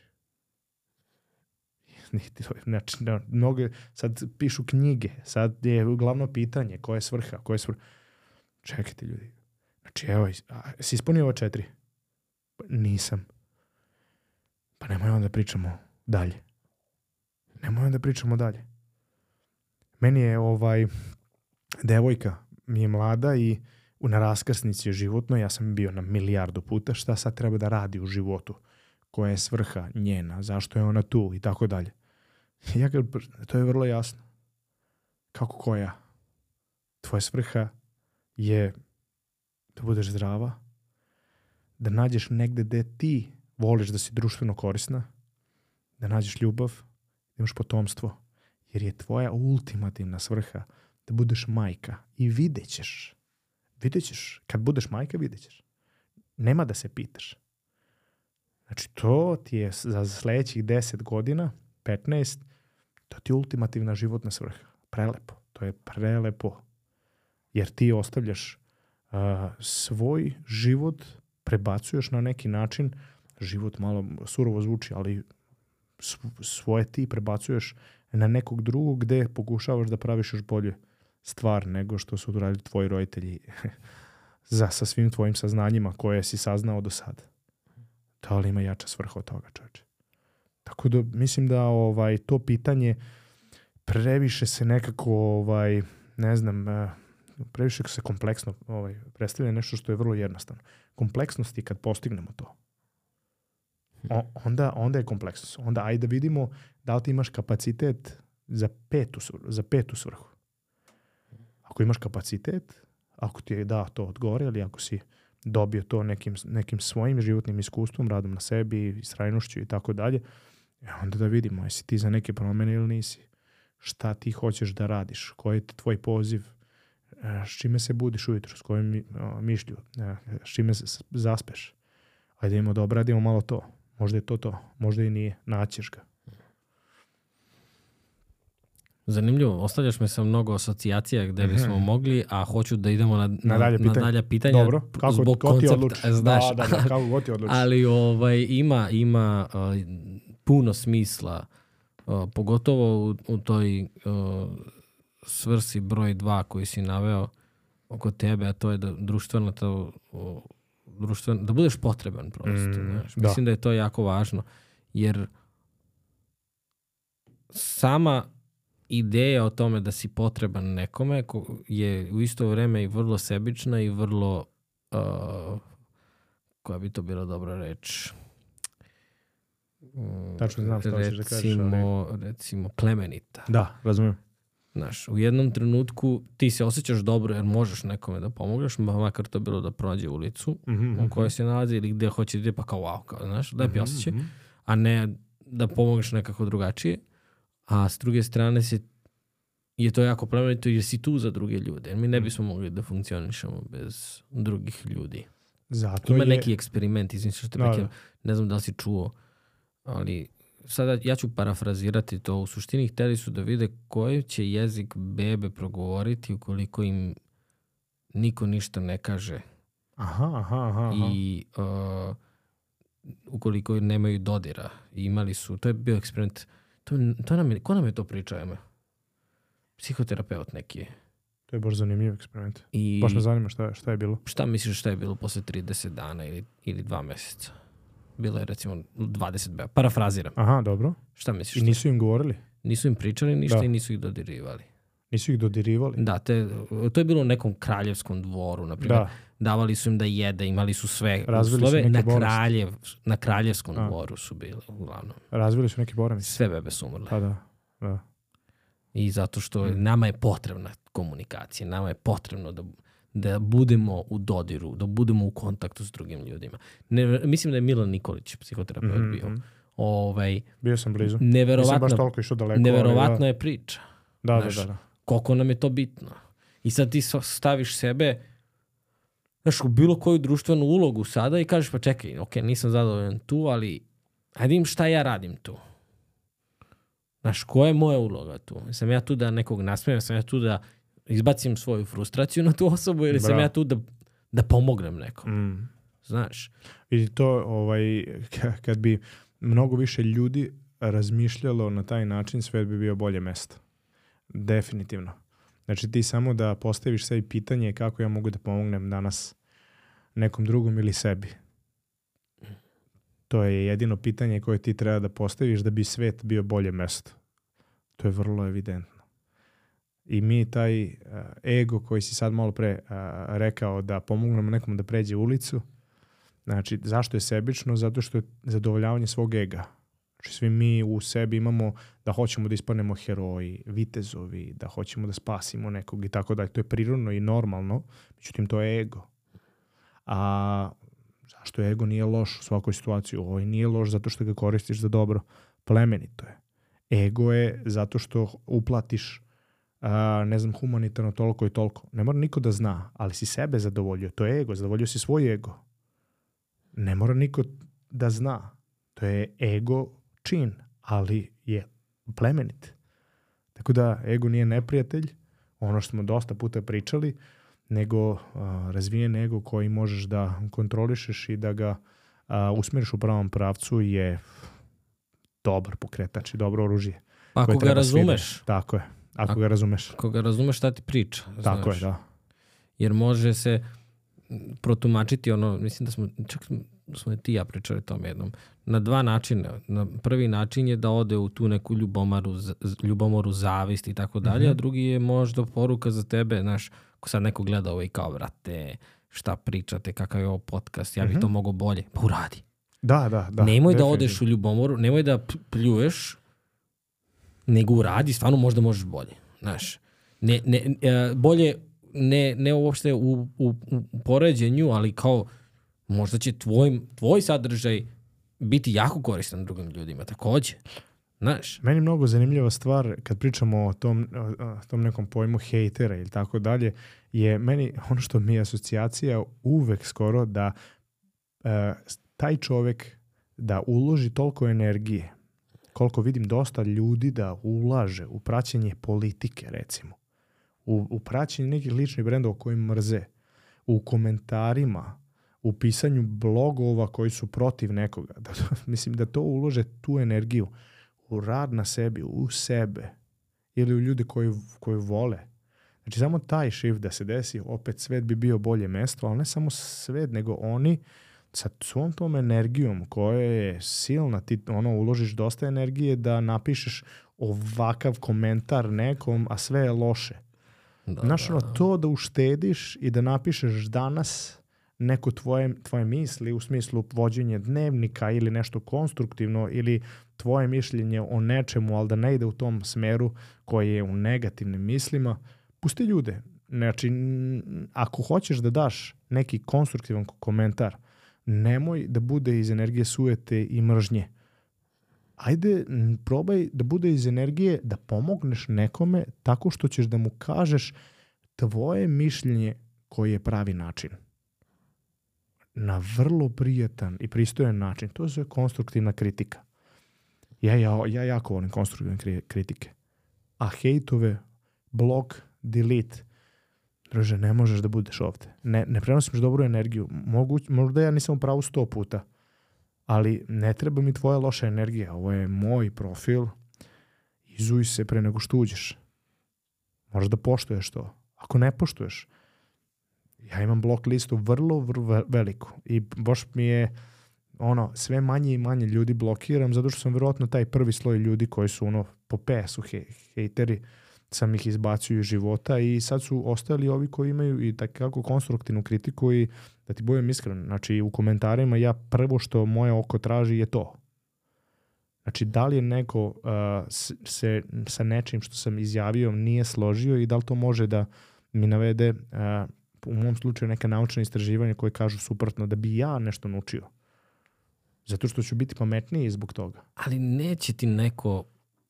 Znači, mnoge sad pišu knjige, sad je glavno pitanje koja je svrha, koja je svrha. Čekajte ljudi. Znači, evo, si ispunio ovo četiri? Nisam. Pa nemoj onda pričamo dalje. Nemoj onda pričamo dalje. Meni je ovaj devojka, mi je mlada i na raskrsnici je životno, ja sam bio na milijardu puta, šta sad treba da radi u životu, koja je svrha njena, zašto je ona tu i tako dalje. Ja, to je vrlo jasno. Kako koja? Tvoja svrha je da budeš zdrava, da nađeš negde gde ti voliš da si društveno korisna, da nađeš ljubav, da imaš potomstvo, jer je tvoja ultimativna svrha da budeš majka i vidjet ćeš. Vidjet ćeš. Kad budeš majka, vidjet ćeš. Nema da se pitaš. Znači, to ti je za sljedećih deset godina, petnaest, to ti je ultimativna životna svrha. Prelepo. To je prelepo. Jer ti ostavljaš uh, svoj život, prebacuješ na neki način, život malo surovo zvuči, ali svoje ti prebacuješ na nekog drugog gde pokušavaš da praviš još bolje stvar nego što su uradili tvoji roditelji za, sa svim tvojim saznanjima koje si saznao do sada. Da li ima jača svrha od toga, čovječe? Tako da mislim da ovaj to pitanje previše se nekako ovaj ne znam, previše se kompleksno ovaj predstavlja nešto što je vrlo jednostavno. Kompleksnost je kad postignemo to. O, onda, onda je kompleksnost. Onda ajde da vidimo da li ti imaš kapacitet za petu, za petu svrhu. Ako imaš kapacitet, ako ti je da to odgovore, ali ako si dobio to nekim, nekim svojim životnim iskustvom, radom na sebi, istrajnošću i tako dalje, onda da vidimo jesi ti za neke promjene ili nisi. Šta ti hoćeš da radiš, koji je tvoj poziv, s čime se budiš ujutro, s kojim mišlju, s čime se zaspeš. Ajde imamo da obradimo malo to. Možda je to to, možda i nije. Naćeš ga. Zanimljivo. Ostavljaš me sa mnogo asocijacija gde bismo mm-hmm. mogli, a hoću da idemo na, na, na, dalje, na dalja pitanja. Dobro, kako zbog god ti koncepta. Znaš, da, da, da, kako god ti odlučiš. Ali ovaj, ima, ima uh, puno smisla, uh, pogotovo u, u toj uh, svrsi broj dva koji si naveo oko tebe, a to je da društveno to... Uh, društveno, da budeš potreban prosto. Mm, da. Mislim da je to jako važno. Jer sama ideja o tome da si potreban nekome je u isto vrijeme i vrlo sebična i vrlo uh, koja bi to bila dobra reč? Tačno znam što ćeš da kažeš. Recimo, recimo plemenita. Da, razumijem. Znaš, u jednom trenutku ti se osjećaš dobro jer možeš nekome da pomogaš, makar to bilo da prođe ulicu mm-hmm. u kojoj se nalazi ili gdje hoće ide, pa kao wow, kao, znaš, lepi osjećaj, mm-hmm. a ne da pomogaš nekako drugačije. A s druge strane se, je to jako plemenito jer si tu za druge ljude. Mi ne bismo mogli da funkcionišemo bez drugih ljudi. Zato Ima je... neki eksperiment, izvim što te no, ne znam da li si čuo, ali... Sada ja ću parafrazirati to. U suštini hteli su da vide koji će jezik bebe progovoriti ukoliko im niko ništa ne kaže. Aha, aha, aha. I uh, ukoliko nemaju dodira. I imali su, to je bio eksperiment. To, to nam je, ko nam je to pričao? Eme? Psihoterapeut neki je. To je baš zanimljiv eksperiment. I baš me zanima šta, šta je bilo. Šta misliš šta je bilo posle trideset dana ili, ili dva mjeseca? Bilo je recimo dvadeset beba. Parafraziram. Aha, dobro. Šta misliš? I nisu im govorili? Nisu im pričali ništa da. I nisu ih dodirivali. Nisu ih dodirivali? Da, te, to je bilo u nekom kraljevskom dvoru, na primjer. Da. Davali su im da jede, imali su sve Razvili uslove. Su na, kraljev, na kraljevskom A. dvoru su bili, uglavnom. Razvili su neki borami? Sve bebe su umrle. Pa da, da. I zato što hmm. nama je potrebna komunikacija, nama je potrebno da... da budemo u dodiru, da budemo u kontaktu s drugim ljudima. Ne, mislim da je Milan Nikolić, psihoterapeut, mm-hmm. bio. Ovaj, bio sam blizu. Neverovatno, baš toliko išao daleko. Neverovatno da. je priča. Da, znaš, da, da, da. Koliko nam je to bitno. I sad ti staviš sebe znaš, u bilo koju društvenu ulogu sada i kažeš pa čekaj, ok, nisam zadovoljan tu, ali ajde im šta ja radim tu. Znaš, koja je moja uloga tu? Sam ja tu da nekog nasmijem, sam ja tu da izbacim svoju frustraciju na tu osobu ili Bra. sam ja tu da, da pomognem nekom. Mm. Znaš. I to, ovaj, kad bi mnogo više ljudi razmišljalo na taj način, svet bi bio bolje mesto. Definitivno. Znači ti samo da postaviš sebi pitanje kako ja mogu da pomognem danas nekom drugom ili sebi. To je jedino pitanje koje ti treba da postaviš da bi svet bio bolje mesto. To je vrlo evidentno. I mi taj uh, ego koji si sad malo pre uh, rekao da pomognemo nekom da pređe ulicu, znači zašto je sebično? Zato što je zadovoljavanje svog ega. Znači svi mi u sebi imamo da hoćemo da ispadnemo heroji, vitezovi, da hoćemo da spasimo nekog i tako dalje. To je prirodno i normalno, međutim to je ego. A zašto ego nije loš u svakoj situaciji? Ovo nije loš zato što ga koristiš za dobro. Plemenito je. Ego je zato što uplatiš Uh, ne znam, humanitarno toliko i toliko. Ne mora niko da zna, ali si sebe zadovoljio. To je ego, zadovoljio si svoj ego. Ne mora niko da zna. To je ego čin, ali je plemenit. Tako da ego nije neprijatelj ono što smo dosta puta pričali, nego uh, razvijen ego koji možeš da kontrolišeš i da ga uh, usmeriš u pravom pravcu je dobar pokretač i dobro oružje. Pa ako ga razumeš. Svide. Tako je, ako, ako ga razumeš. Ako ga razumeš šta ti priča. Tako znaš. je, da. Jer može se protumačiti ono, mislim da smo, čak smo ti ja pričali tome jednom, na dva načina. Na prvi način je da ode u tu neku ljubomoru, ljubomoru zavist i tako dalje, mm-hmm. a drugi je možda poruka za tebe, znaš, ako sad neko gleda ovo i kao, vrate, šta pričate, kakav je ovo podcast, ja bih mm-hmm. to mogao bolje. Pa uradi. Da, da, da. Nemoj da odeš u ljubomoru, nemoj da pljuješ, nego uradi, stvarno možda možeš bolje. Znaš, ne, ne, bolje ne, ne uopšte u, u, u poređenju, ali kao možda će tvoj, tvoj sadržaj biti jako koristan drugim ljudima, takođe. Znaš. Meni je mnogo zanimljiva stvar kad pričamo o tom, o tom nekom pojmu hejtera ili tako dalje, je meni ono što mi je asocijacija uvek skoro da e, taj čovek da uloži toliko energije, koliko vidim dosta ljudi da ulaže u praćenje politike, recimo, u, u praćenje nekih ličnih brendova koji mrze, u komentarima, u pisanju blogova koji su protiv nekoga. Da, mislim da to ulože tu energiju u rad na sebi, u sebe ili u ljude koji, koji vole. Znači samo taj shift da se desi, opet svet bi bio bolje mesto, ali ne samo svet, nego oni sa svom tom energijom koja je silna, ti ono uložiš dosta energije da napišeš ovakav komentar nekom, a sve je loše. Da, Znaš, ono, to da uštediš i da napišeš danas neko tvoje, tvoje misli u smislu vođenja dnevnika ili nešto konstruktivno ili tvoje mišljenje o nečemu, ali da ne ide u tom smeru koji je u negativnim mislima, pusti ljude. Znači, ako hoćeš da daš neki konstruktivan komentar, nemoj da bude iz energije sujete i mržnje. Ajde, probaj da bude iz energije da pomogneš nekome tako što ćeš da mu kažeš tvoje mišljenje koji je pravi način. Na vrlo prijatan i pristojan način. To je konstruktivna kritika. Ja, ja, ja jako volim konstruktivne kritike. A hejtove, blok, delete, druže, ne možeš da budeš ovde. Ne, ne prenosiš dobru energiju. Mogu, možda ja nisam u pravu sto puta, ali ne treba mi tvoja loša energija. Ovo je moj profil. Izuj se pre nego što uđeš. Možeš da poštuješ to. Ako ne poštuješ, ja imam blok listu vrlo, vrlo veliku i baš mi je ono, sve manje i manje ljudi blokiram, zato što sam vjerojatno taj prvi sloj ljudi koji su ono po P S-u he, hejteri, sam ih izbacio iz života i sad su ostali ovi koji imaju i takako konstruktivnu kritiku i da ti budem iskren, znači u komentarima ja prvo što moje oko traži je to. Znači da li je neko uh, se sa nečim što sam izjavio nije složio i da li to može da mi navede uh, u mom slučaju neka naučna istraživanja koje kažu suprotno da bi ja nešto naučio. Zato što ću biti pametniji zbog toga. Ali neće ti neko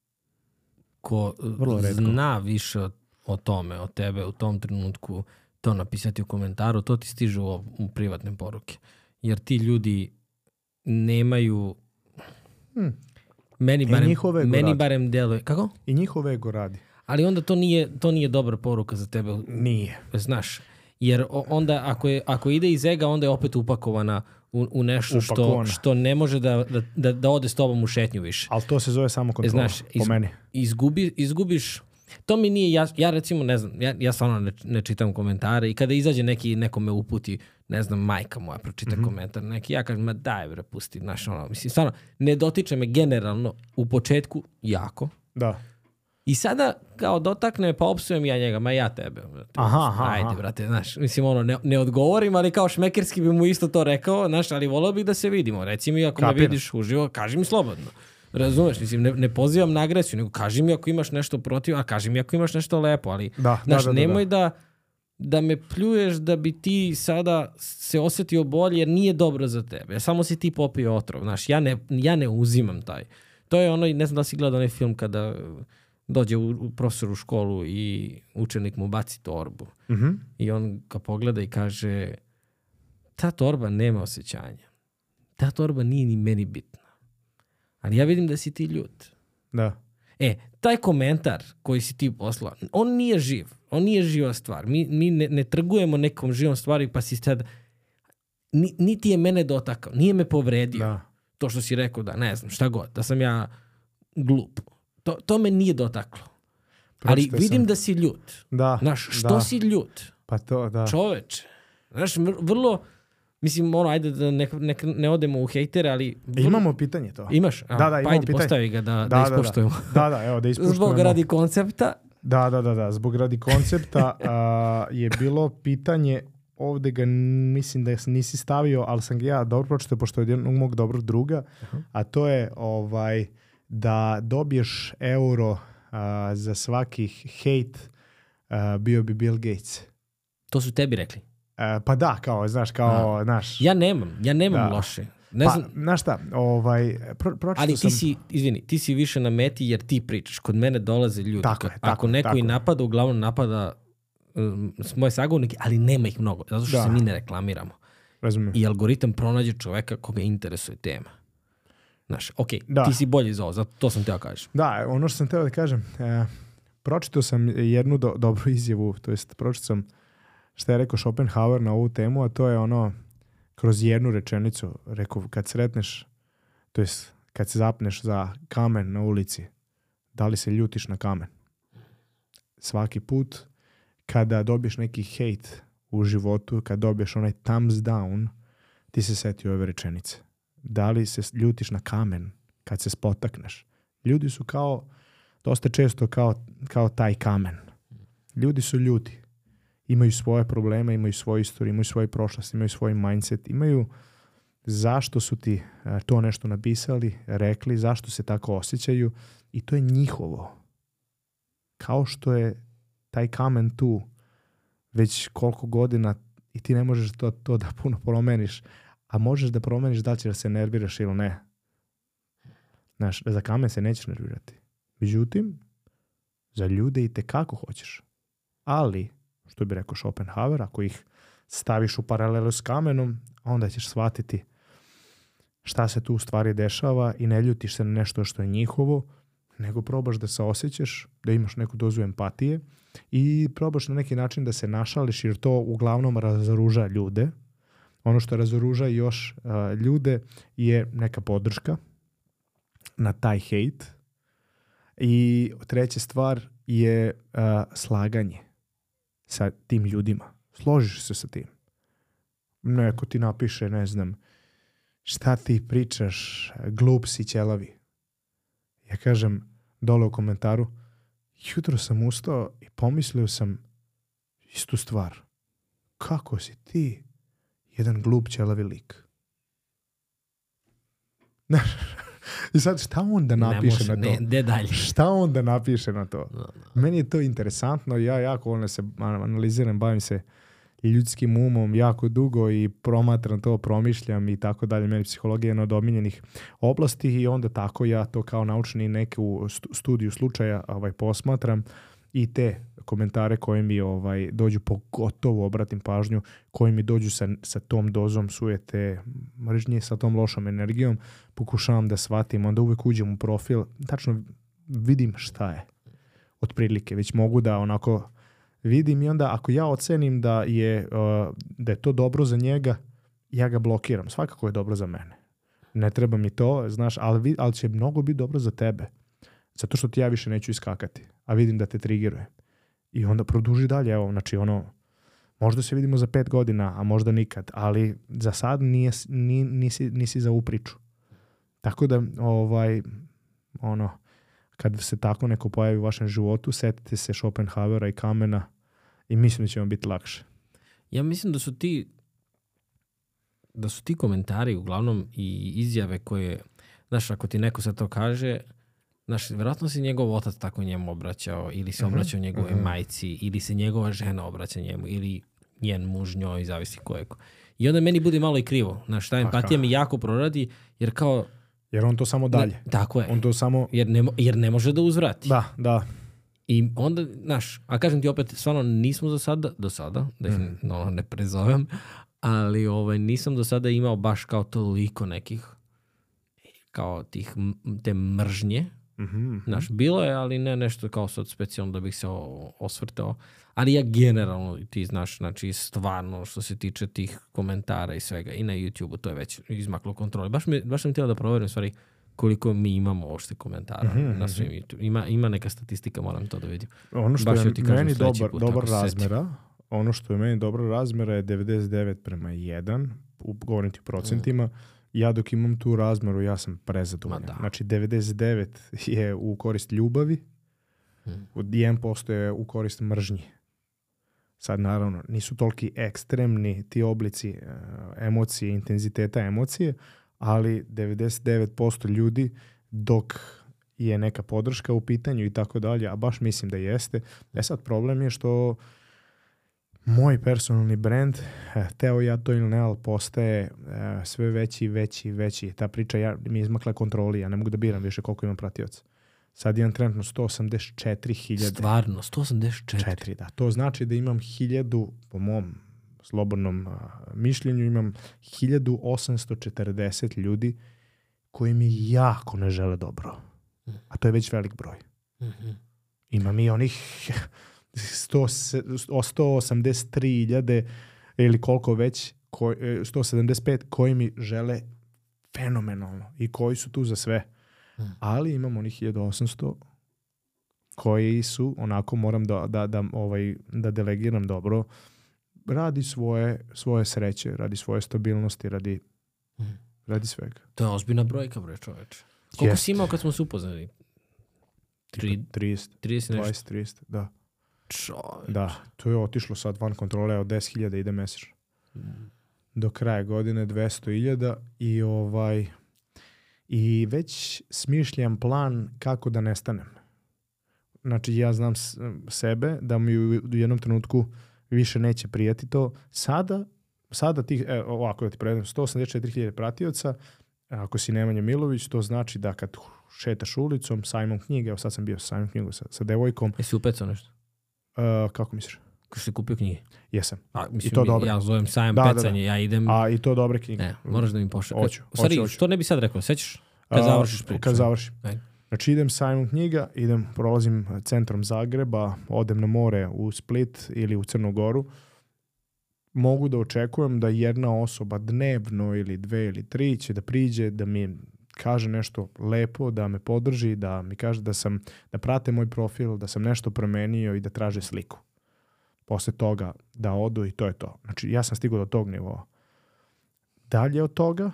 ko zna više o, o tome, o tebe u tom trenutku to napisati u komentaru, to ti stiže u, u privatne poruke. Jer ti ljudi nemaju... Hmm. Meni barem, meni barem deluje... Kako? I njihov ego radi. Ali onda to nije, to nije dobra poruka za tebe. Nije. Znaš, jer onda ako, je, ako ide iz ega, onda je opet upakovana u, u nešto što, što ne može da, da, da ode s tobom u šetnju više. Ali to se zove samo kontrola, znaš, iz, po meni. Izgubi, izgubiš... To mi nije, ja, ja recimo, ne znam, ja, ja stvarno ne, ne čitam komentare i kada izađe neki, neko me uputi, ne znam, majka moja pročita mm-hmm. komentar neki, ja kažem, ma daj bre, pusti, znaš, ono, mislim, stvarno, ne dotiče me generalno u početku jako. Da. I sada, kao dotakne, pa opsujem ja njega, ma ja tebe. Brate, aha, aha, ajde, brate, znaš, mislim, ono, ne, ne odgovorim, ali kao šmekerski bi mu isto to rekao, znaš, ali volao bih da se vidimo. Reci mi, ako Kapira. me vidiš uživo, kaži mi slobodno. Razumeš, mislim, ne, ne pozivam na agresiju, nego kaži mi ako imaš nešto protiv, a kaži mi ako imaš nešto lepo, ali, da, znaš, da, da, nemoj da. da, da me pljuješ da bi ti sada se osjetio bolje, jer nije dobro za tebe. Samo si ti popio otrov, znaš, ja ne, ja ne uzimam taj. To je ono, ne znam da si gledao onaj film kada dođe u, u profesor u školu i učenik mu baci torbu. Mm-hmm. I on ga pogleda i kaže, ta torba nema osjećanja. Ta torba nije ni meni bitna. Ali ja vidim da si ti ljut. Da. E, taj komentar koji si ti poslao, on nije živ. On nije živa stvar. Mi, mi ne, ne trgujemo nekom živom stvari pa si sad... Ni, niti je mene dotakao. Nije me povredio. Da. To što si rekao da, ne znam, šta god. Da sam ja glup. To, to me nije dotaklo. Ali Pročitao vidim sam. da si ljut. Da, Znaš, što da. si ljut? Pa to, da. Čoveče. Znaš, mr- vrlo... Mislim, ono, ajde da ne, ne, ne odemo u hejtere, ali... Vrlo... Imamo pitanje to. Imaš? A, Da, da, pa imamo ajde, pitanje. postavi ga da, da, Da, da, ispoštujemo. Da, da, evo da ispoštujemo. Zbog radi koncepta. Da, da, da, da. Zbog radi koncepta a, je bilo pitanje, ovde ga n- mislim da nisi stavio, ali sam ga ja dobro pročitao pošto je od jednog mog dobrog druga, Aha. a to je ovaj da dobiješ euro a, za svaki hejt, a, bio bi Bill Gates. To su tebi rekli. A, pa da, kao, znaš, kao, znaš. Ja nemam, ja nemam Da. loše. Ne Pa, znam, znaš šta, ovaj, pro, pročitao ali sam... ti si, izvini, ti si više na meti jer ti pričaš. Kod mene dolaze ljudi. Tako je, Kad- tako Ako je, neko tako i je. napada, uglavnom napada um, s moje sagovornike, ali nema ih mnogo. Zato što Da. se mi ne reklamiramo. Razumijem. I algoritam pronađe čoveka koga interesuje tema. Znaš, ok, Da. ti si bolji za ovo, zato to sam teo kažem. Da, ono što sam teo da kažem, e, pročitao sam jednu do, dobru izjavu, to jest pročitao sam šta je rekao Schopenhauer na ovu temu, a to je ono, kroz jednu rečenicu, rekao, kad sretneš, to jest kad se zapneš za kamen na ulici, da li se ljutiš na kamen? Svaki put kada dobiješ neki hejt u životu, kad dobiješ onaj thumbs down, ti se setio ove rečenice. Da li se ljutiš na kamen kad se spotakneš? Ljudi su kao, dosta često kao, kao taj kamen. Ljudi su ljudi. Imaju svoje probleme, imaju svoju istoriju, imaju svoju prošlost, imaju svoj mindset, imaju zašto su ti e, to nešto napisali, rekli, zašto se tako osjećaju i to je njihovo. Kao što je taj kamen tu već koliko godina i ti ne možeš to, to da puno promeniš, a možeš da promeniš da li ćeš da se nerviraš ili ne. Znaš, za kamen se nećeš nervirati. Međutim, za ljude i tekako hoćeš. Ali, što bi rekao Schopenhauer, ako ih staviš u paralelu s kamenom, onda ćeš shvatiti šta se tu u stvari dešava i ne ljutiš se na nešto što je njihovo, nego probaš da se osjećaš, da imaš neku dozu empatije i probaš na neki način da se našališ, jer to uglavnom razoruža ljude. Ono što razoruža još uh, ljude je neka podrška na taj hejt. I treća stvar je uh, slaganje sa tim ljudima. Složiš se sa tim. Neko ti napiše, ne znam, šta ti pričaš, glup si, ćelavi. Ja kažem dole u komentaru, jutro sam ustao i pomislio sam istu stvar. Kako si ti jedan glup, ćelavi lik? I sad šta on da napiše ne može, na to? Ne, gde dalje? Šta on da napiše na to? No, no. Meni je to interesantno, ja jako volim da se analiziram, bavim se ljudskim umom jako dugo i promatram to, promišljam i tako dalje. Meni psihologija je jedna od omiljenih oblasti i onda tako ja to kao naučni neku studiju slučaja ovaj, posmatram i te komentare koje mi ovaj, dođu, pogotovo obratim pažnju, koji mi dođu sa, sa tom dozom sujete, mržnje, sa tom lošom energijom, pokušavam da shvatim, onda uvek uđem u profil, tačno vidim šta je otprilike, već mogu da onako vidim i onda ako ja ocenim da je, uh, da je to dobro za njega, ja ga blokiram. Svakako je dobro za mene. Ne treba mi to, znaš, ali, vi, ali će mnogo biti dobro za tebe. Zato što ti ja više neću iskakati, a vidim da te trigiruje. I onda produži dalje, evo, znači ono, možda se vidimo za pet godina, a možda nikad, ali za sad nije, ni, nisi, nisi za ovu priču. Tako da, ovaj, ono, kad se tako neko pojavi u vašem životu, setite se Schopenhauera i kamena i mislim da će vam biti lakše. Ja mislim da su ti da su ti komentari uglavnom i izjave koje, znaš, ako ti neko sad to kaže, znaš, vjerojatno se njegov otac tako njemu obraćao ili se obraćao njegove uh-huh. majci ili se njegova žena obraća njemu ili njen muž njoj, zavisi ko je ko. I onda meni bude malo i krivo. Znaš, ta empatija mi jako proradi jer kao... Jer on to samo dalje. Ne, tako je. On to samo... Jer ne, jer ne može da uzvrati. Da, da. I onda, znaš, a kažem ti opet, stvarno nismo za sada, do sada, da ih mm. no, ne prezovem, ali ovaj, nisam do sada imao baš kao toliko nekih, kao tih, te mržnje, Mm-hmm. Znaš, bilo je, ali ne nešto kao sad specijalno da bih se o, osvrtao. Ali ja generalno, ti znaš, znači stvarno što se tiče tih komentara i svega, i na YouTube-u to je već izmaklo kontrole. Baš, mi, baš sam htio da proverim stvari koliko mi imamo uopšte komentara mm-hmm. na svim YouTube. Ima, ima neka statistika, moram to da vidim. Ono što baš je ti kažem meni dobar, put, dobar razmera, ono što je meni dobra razmera je devedeset devet prema jedan, u govorim ti procentima. Mm. Ja dok imam tu razmeru, ja sam prezadovoljan. Znači devedeset devet je u korist ljubavi, mm. jedan posto je u korist mržnji. Sad naravno nisu toliki ekstremni ti oblici uh, emocije, intenziteta emocije, ali devedeset devet posto ljudi dok je neka podrška u pitanju i tako dalje, a baš mislim da jeste. E sad problem je što moj personalni brand, teo ja to ili ne, ali postaje uh, sve veći, veći, veći. Ta priča ja, mi izmakla kontroli, ja ne mogu da biram više koliko imam pratioca. Sad imam trenutno sto osamdeset četiri hiljade. Stvarno, sto osamdeset četiri? Četiri, da. To znači da imam hiljadu, po mom slobodnom uh, mišljenju, imam hiljadu osamsto četrdeset ljudi koji mi jako ne žele dobro. A to je već velik broj. Mm-hmm. Imam i onih sto osamdeset tri hiljade ili koliko već, koj, sto sedamdeset pet koji mi žele fenomenalno i koji su tu za sve. Mm. Ali imam onih hiljadu osamsto koji su, onako moram da, da, da, ovaj, da delegiram dobro, radi svoje, svoje sreće, radi svoje stabilnosti, radi, mm. radi svega. To je ozbiljna brojka, bre čoveče. Koliko Jest. si imao kad smo se upoznali? trideset, dvadeset, trideset, da. Čoveče. Da, to je otišlo sad van kontrole, od deset hiljada ide mesečno. Mm. Do kraja godine dvesta hiljada i ovaj i već smišljam plan kako da nestanem. Znači ja znam sebe da mi u jednom trenutku više neće prijati to. Sada, sada tih, e, ovako da ti predam, sto osamdeset četiri hiljade pratioca, ako si Nemanja Milović, to znači da kad šetaš ulicom, sajmom knjige, evo sad sam bio sa sajmom knjigom sa, sa devojkom. Jesi upecao nešto? Uh, kako misliš? Kako si kupio knjige? Jesam. A, mislim, I to dobre. Ja zovem sajam da, pecanje, da, da. ja idem... A i to dobre knjige. Ne, moraš da mi pošle. Hoću, Stari, hoću, hoću. Što ne bi sad rekao, sećaš? Kad završiš priču. Kad završim. Ajde. Znači idem sajmom knjiga, idem, prolazim centrom Zagreba, odem na more u Split ili u Crnu Goru. Mogu da očekujem da jedna osoba dnevno ili dve ili tri će da priđe, da mi kaže nešto lepo, da me podrži, da mi kaže da sam, da prate moj profil, da sam nešto promenio i da traže sliku. Posle toga da odu i to je to. Znači ja sam stigao do tog nivoa. Dalje od toga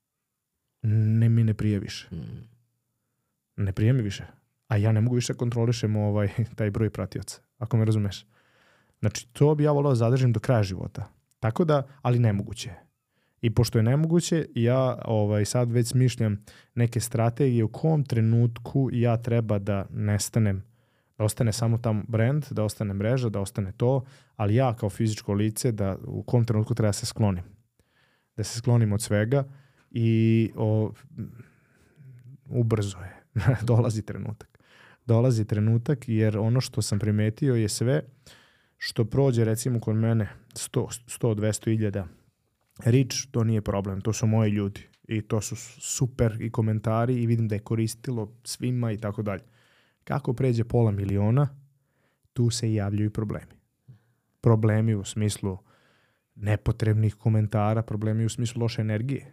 ne mi ne prije više. Mm. Ne prije mi više. A ja ne mogu više kontrolišem ovaj, taj broj pratioca. Ako me razumeš. Znači to bi ja volao zadržim do kraja života. Tako da, ali nemoguće. I pošto je nemoguće, ja ovaj, sad već smišljam neke strategije u kom trenutku ja treba da nestanem, da ostane samo tam brand, da ostane mreža, da ostane to, ali ja kao fizičko lice da u kom trenutku treba da se sklonim. Da se sklonim od svega i o, ubrzo je. Dolazi trenutak. Dolazi trenutak jer ono što sam primetio je sve što prođe recimo kod mene sto do dvesta hiljada rič, to nije problem, to su moji ljudi i to su super i komentari i vidim da je koristilo svima i tako dalje. Kako pređe pola miliona, tu se javljaju problemi. Problemi u smislu nepotrebnih komentara, problemi u smislu loše energije.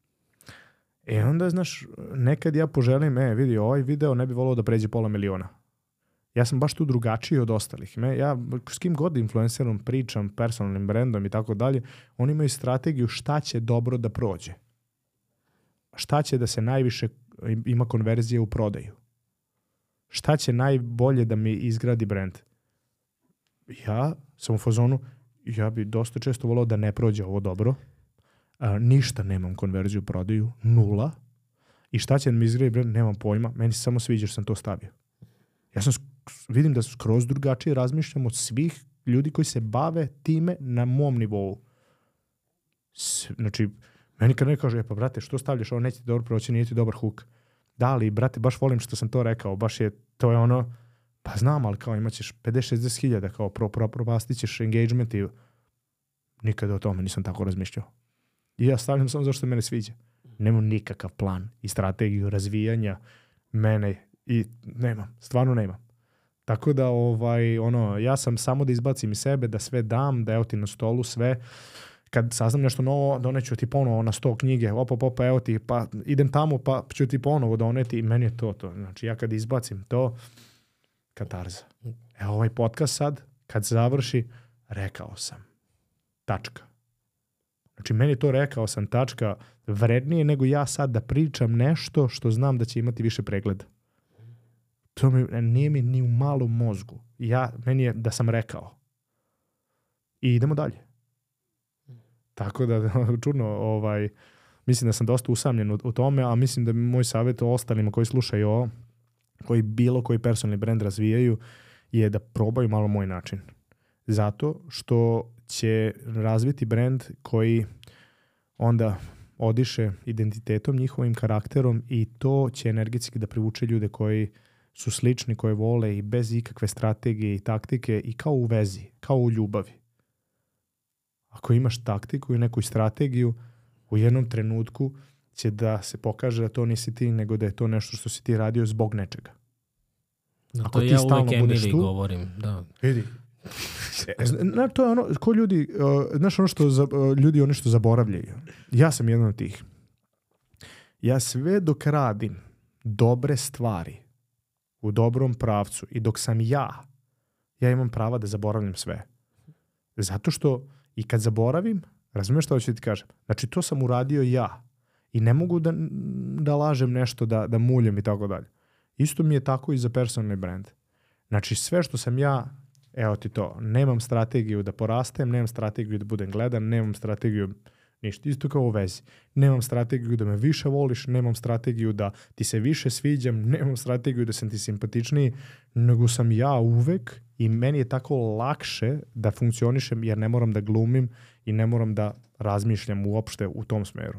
E onda, znaš, nekad ja poželim, e, vidi, ovaj video ne bi volao da pređe pola miliona. Ja sam baš tu drugačiji od ostalih. Me, ja s kim god influencerom pričam, personalnim brandom i tako dalje, oni imaju strategiju šta će dobro da prođe. Šta će da se najviše ima konverzije u prodaju. Šta će najbolje da mi izgradi brand. Ja sam u fazonu, ja bi dosta često volao da ne prođe ovo dobro. A, ništa nemam konverziju u prodaju, nula. I šta će da mi izgradi brand, nemam pojma. Meni se samo sviđa što sam to stavio. Ja sam vidim da skroz drugačije razmišljam od svih ljudi koji se bave time na mom nivou. Znači, meni kad ne kaže, e pa brate, što stavljaš, ovo neće ti dobro proći, nije ti dobar hook. Da, ali brate, baš volim što sam to rekao, baš je, to je ono, pa znam, ali kao imat ćeš pedeset do šezdeset hiljada, kao pro, pro, propastit ćeš engagement i nikada o tome nisam tako razmišljao. I ja stavljam samo zašto se mene sviđa. Nemam nikakav plan i strategiju razvijanja mene I nemam, stvarno nemam. Tako da, ovaj, ono, ja sam samo da izbacim iz sebe, da sve dam, da evo ti na stolu sve. Kad saznam nešto novo, doneću ti ponovo na sto knjige, opa, opa, evo ti, pa idem tamo, pa ću ti ponovo doneti i meni je to to. Znači, ja kad izbacim to, katarza. Evo ovaj podcast sad, kad se završi, rekao sam. Tačka. Znači, meni to rekao sam, tačka, vrednije nego ja sad da pričam nešto što znam da će imati više pregleda. To mi, nije mi ni u malom mozgu. Ja, meni je da sam rekao. I idemo dalje. Tako da, čudno, ovaj, mislim da sam dosta usamljen u, u tome, a mislim da bi moj savjet o ostalima koji slušaju ovo, koji bilo koji personalni brand razvijaju, je da probaju malo moj način. Zato što će razviti brand koji onda odiše identitetom, njihovim karakterom i to će energetski da privuče ljude koji su slični, koje vole i bez ikakve strategije i taktike i kao u vezi, kao u ljubavi. Ako imaš taktiku i neku strategiju, u jednom trenutku će da se pokaže da to nisi ti, nego da je to nešto što si ti radio zbog nečega. No, Ako to ti ja stalno uvek budeš Emily tu, govorim. Da. vidi. Zna, to je ono, ko ljudi, uh, znaš ono što za, uh, ljudi oni što zaboravljaju. Ja sam jedan od tih. Ja sve dok radim dobre stvari u dobrom pravcu i dok sam ja, ja imam prava da zaboravljam sve. Zato što i kad zaboravim, razumiješ što hoću ti kažem? Znači, to sam uradio ja. I ne mogu da, da lažem nešto, da, da muljem i tako dalje. Isto mi je tako i za personalni brand. Znači, sve što sam ja, evo ti to, nemam strategiju da porastem, nemam strategiju da budem gledan, nemam strategiju ništa. Isto kao u vezi. Nemam strategiju da me više voliš, nemam strategiju da ti se više sviđam, nemam strategiju da sam ti simpatičniji, nego sam ja uvek i meni je tako lakše da funkcionišem jer ne moram da glumim i ne moram da razmišljam uopšte u tom smeru.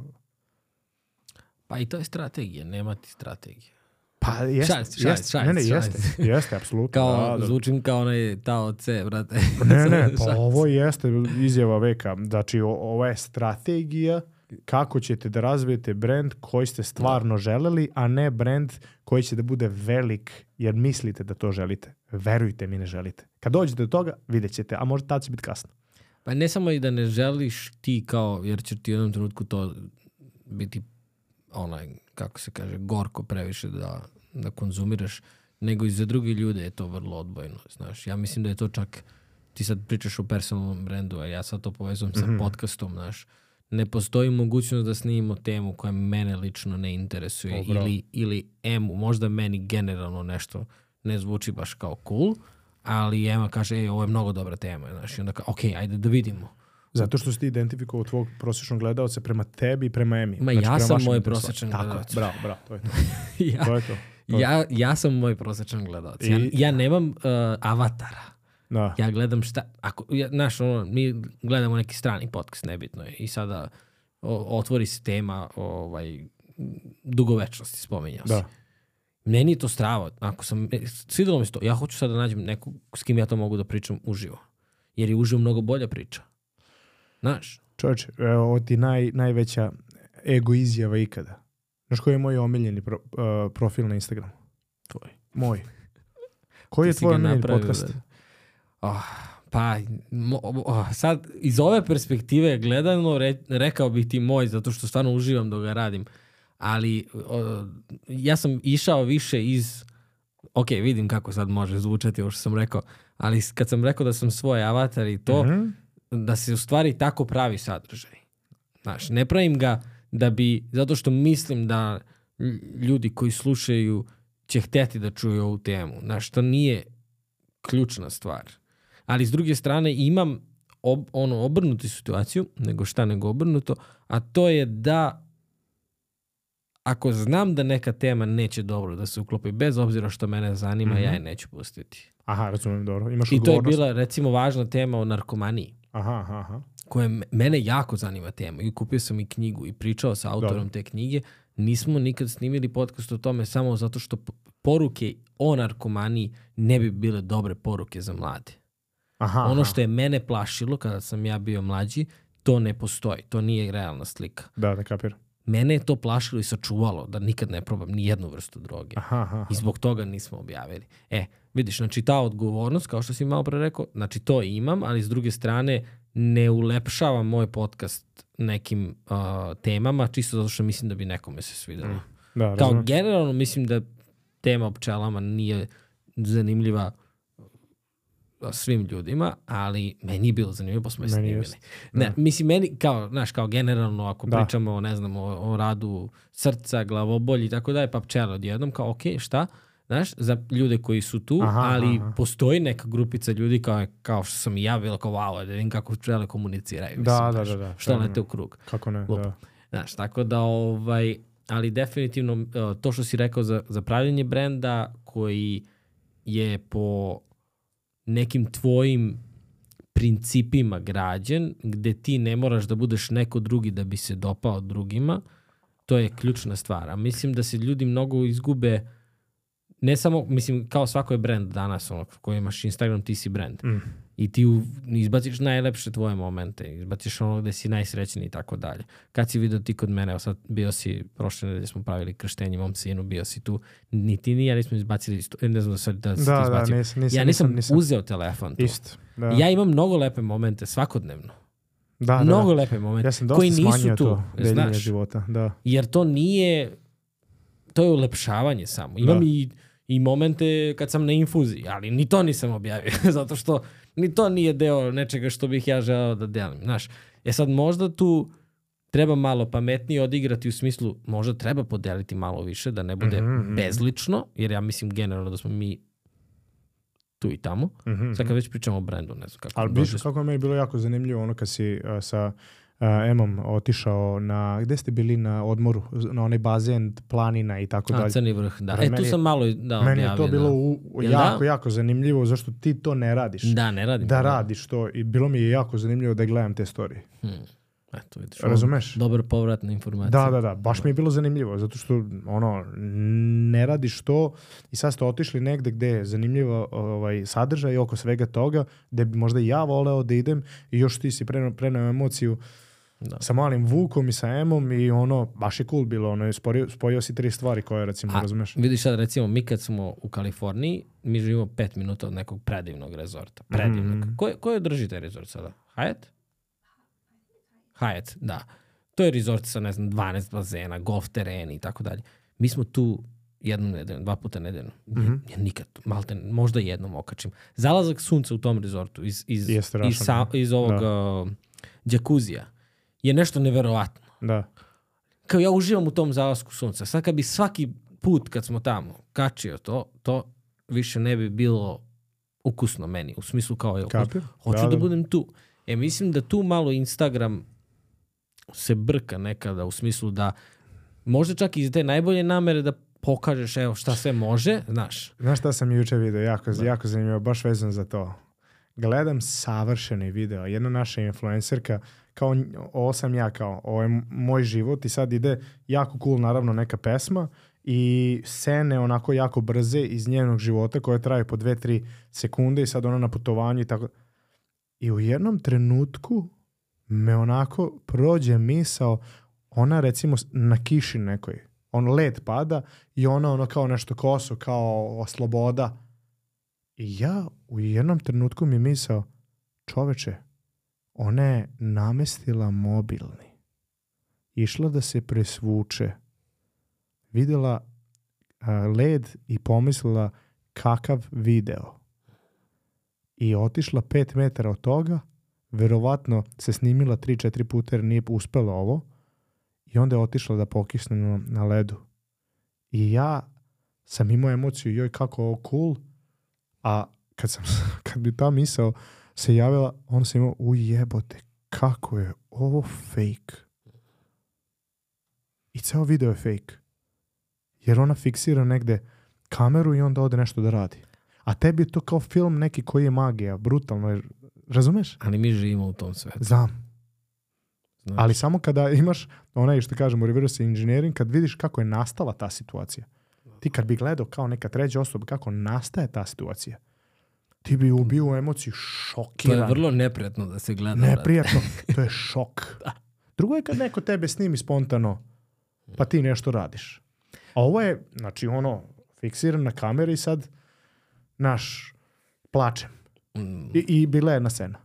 Pa i to je strategija, nema ti strategije. Pa jeste, Šalim, šalim, jeste, šalim, ne, ne, šalim. jeste, jeste, apsolutno. Kao, da, da. zvučim kao onaj Tao Ce, brate. Ne, ne, pa Šalim. ovo jeste izjava veka. Znači, o- ovo je strategija kako ćete da razvijete brand koji ste stvarno želeli, a ne brand koji će da bude velik jer mislite da to želite. Verujte mi, ne želite. Kad dođete do toga, vidjet ćete, a možda tad će biti kasno. Pa ne samo i da ne želiš ti kao, jer će ti u jednom trenutku to biti onaj, kako se kaže, gorko previše da, da konzumiraš, nego i za drugi ljude je to vrlo odbojno, znaš. Ja mislim da je to čak, ti sad pričaš o personalnom brandu, a ja sad to povezujem sa Mhm. podcastom, znaš. Ne postoji mogućnost da snimimo temu koja mene lično ne interesuje O, bravo. ili, ili emu, možda meni generalno nešto ne zvuči baš kao cool, ali Ema kaže, ej, ovo je mnogo dobra tema, znaš, i onda kao, ok, ajde da vidimo. Zato što si ti identifikovao tvog prosječnog gledalca prema tebi i prema Emi. Ma ja prema sam vašim moj interesima. prosječan Tako, gledalac. bravo, bravo, to je to. ja, To je to. to je ja, ja sam moj prosječan gledalac. Ja, I- ja nemam uh, avatara. Da. Ja gledam šta, ako, ja, znaš, ono, mi gledamo neki strani podcast, nebitno je. I sada o, otvori se tema ovaj, dugovečnosti, spominjao Da. si. Meni je to strava. Ako sam, e, svidelo mi se to. Ja hoću sad da nađem nekog s kim ja to mogu da pričam uživo. Jer je uživo mnogo bolja priča. Znaš? Čovječe, evo, ovo ti naj, najveća ego izjava ikada. Znaš koji je moj omiljeni pro, uh, profil na Instagramu? Tvoj. Moj. Koji je Ti si tvoj ga omiljeni napravio, podcast? da. Oh, pa, mo, oh, sad, iz ove perspektive gledano, re, rekao bih ti moj, zato što stvarno uživam dok ga radim. Ali o, ja sam išao više iz, ok, vidim kako sad može zvučati ovo što sam rekao, ali kad sam rekao da sam svoj avatar i to, Mhm. da se u stvari tako pravi sadržaj. Znaš, ne pravim ga da bi, zato što mislim da ljudi koji slušaju će hteti da čuju ovu temu. Znaš, to nije ključna stvar. Ali s druge strane imam ob, ono obrnutu situaciju, nego šta nego obrnuto, a to je da ako znam da neka tema neće dobro da se uklopi, bez obzira što mene zanima, Mhm. ja je neću pustiti. Aha, razumijem, dobro. Imaš I to je odgovornost. bila recimo važna tema o narkomaniji, Aha, aha, aha. koja me- mene jako zanima tema. I kupio sam i knjigu i pričao sa autorom Dobro. te knjige. Nismo nikad snimili podcast o tome samo zato što p- poruke o narkomaniji ne bi bile dobre poruke za mlade. Aha, Ono aha. što je mene plašilo kada sam ja bio mlađi, to ne postoji. To nije realna slika. Da, da kapiram. mene je to plašilo i sačuvalo da nikad ne probam ni jednu vrstu droge. Aha, aha. I zbog toga nismo objavili. E, vidiš, znači ta odgovornost, kao što si malo pre rekao, znači to imam, ali s druge strane ne ulepšavam moj podcast nekim uh, temama, čisto zato što mislim da bi nekome se svidelo. Mm. Da, kao razumem. generalno mislim da tema o pčelama nije zanimljiva svim ljudima, ali meni je bilo zanimljivo, pa smo je snimili. Ne, mislim, meni, kao, znaš, kao generalno, ako da. pričamo, ne znam, o, o radu srca, glavobolji i tako dalje, pa pčela odjednom, kao, ok, šta? Znaš, za ljude koji su tu, aha, ali aha. postoji neka grupica ljudi kao, kao što sam i ja bila, kao, wow, da vidim kako pčele komuniciraju. Mislim, da, znaš, da, da, da. Što lete u krug. Kako ne, Lup. da. Znaš, tako da, ovaj, ali definitivno, to što si rekao za, za pravljenje brenda koji je po nekim tvojim principima građen, gde ti ne moraš da budeš neko drugi da bi se dopao drugima, to je ključna stvar. A mislim da se ljudi mnogo izgube, ne samo, mislim, kao svako je brand danas, ono, koji imaš Instagram, ti si brand. Mm. I ti u, izbaciš najlepše tvoje momente, izbaciš ono gde si najsrećniji i tako dalje. Kad si vidio ti kod mene, evo sad bio si, prošle nedelje smo pravili krštenje mom sinu, bio si tu, ni ti ni ja nismo izbacili, ne znam da sad da si da, ti izbacio. Da, nisam, nisam, ja nisam, nisam uzeo telefon tu. Isto, da. Ja imam mnogo lepe momente svakodnevno. Da, da, mnogo da. lepe momente ja sam koji nisu to, tu, znaš. Života, da. Jer to nije, to je ulepšavanje samo. Imam da. i I momente kad sam na infuziji, ali ni to nisam objavio, zato što ni to nije deo nečega što bih ja želeo da delim. Znaš, je sad možda tu treba malo pametnije odigrati u smislu, možda treba podeliti malo više, da ne bude mm-hmm. bezlično, jer ja mislim generalno da smo mi tu i tamo. Mm-hmm. Sad kad već pričamo o brendu, ne znam kako. Ali biš, kako je meni bilo jako zanimljivo ono kad si uh, sa uh, Emom otišao na, gde ste bili na odmoru, na onaj bazen, planina i tako dalje. A, Crni vrh, da. E, tu sam malo da objavio. Meni je to bilo u, u, jako, da? jako zanimljivo, zašto ti to ne radiš. Da, ne radim. Da, da radiš to i bilo mi je jako zanimljivo da gledam te storije. Hmm. Eto, vidiš. Razumeš? Dobar povrat na informacije. Da, da, da. Baš mi je bilo zanimljivo, zato što ono, ne radiš to i sad ste otišli negde gde je zanimljivo ovaj, sadržaj oko svega toga, gde bi možda i ja voleo da idem i još ti si preneo, preneo emociju da. Sa malim Vukom i sa Emom i ono, baš je cool bilo, ono, spojio, spojio si tri stvari koje, recimo, A, razumeš? Vidiš sad, recimo, mi kad smo u Kaliforniji, mi živimo pet minuta od nekog predivnog rezorta. Predivnog. Mm. Ko, ko drži taj rezort sada? Hyatt? Hyatt, da. To je rezort sa, ne znam, dvanaest bazena, golf tereni i tako dalje. Mi smo tu jednom nedeljom, dva puta nedeljno. Mm-hmm. Ja nikad, malte, možda jednom okačim. Zalazak sunca u tom rezortu iz, iz, iz, sa, iz ovog uh, džakuzija je nešto neverovatno. Da. Kao ja uživam u tom zalasku sunca. Sad kad bi svaki put kad smo tamo kačio to, to više ne bi bilo ukusno meni. U smislu kao, je, hoću da, da budem tu. E, mislim da tu malo Instagram se brka nekada u smislu da možda čak i iz te najbolje namere da pokažeš evo šta sve može, znaš. Znaš šta sam juče video, jako, jako zanimljivo, baš vezan za to. Gledam savršeni video, jedna naša influencerka, kao ovo sam ja, kao ovo je moj život i sad ide jako cool naravno neka pesma i scene onako jako brze iz njenog života koje traju po dve tri sekunde i sad ona na putovanju i tako. I u jednom trenutku me onako prođe misao, ona recimo na kiši nekoj, on led pada i ona ono kao nešto koso, kao sloboda. I ja u jednom trenutku mi misao, čoveče, ona je namestila mobilni, išla da se presvuče, vidjela uh, led i pomislila kakav video. I otišla pet metara od toga, verovatno se snimila tri četiri puta jer nije uspela ovo i onda je otišla da pokisne na, na ledu. I ja sam imao emociju, joj kako ovo cool, a kad, sam, kad bi ta misao se javila, on sam imao, ujebote, kako je ovo fake. I ceo video je fake. Jer ona fiksira negde kameru i onda ode nešto da radi. A tebi je to kao film neki koji je magija, brutalno, razumeš? Ali mi živimo u tom svetu. Znam. Znači. Ali samo kada imaš, onaj što kažemo reverse engineering, kad vidiš kako je nastala ta situacija. Ti kad bi gledao kao neka treća osoba kako nastaje ta situacija, ti bi ubio emociju šokiran. To je vrlo neprijatno da se gleda. Neprijatno, to je šok. Da. Drugo je kad neko tebe snimi spontano, pa ti nešto radiš. A ovo je, znači ono, fiksiran na kameri i sad, naš, plačem. Mm. I, i bila je jedna scena.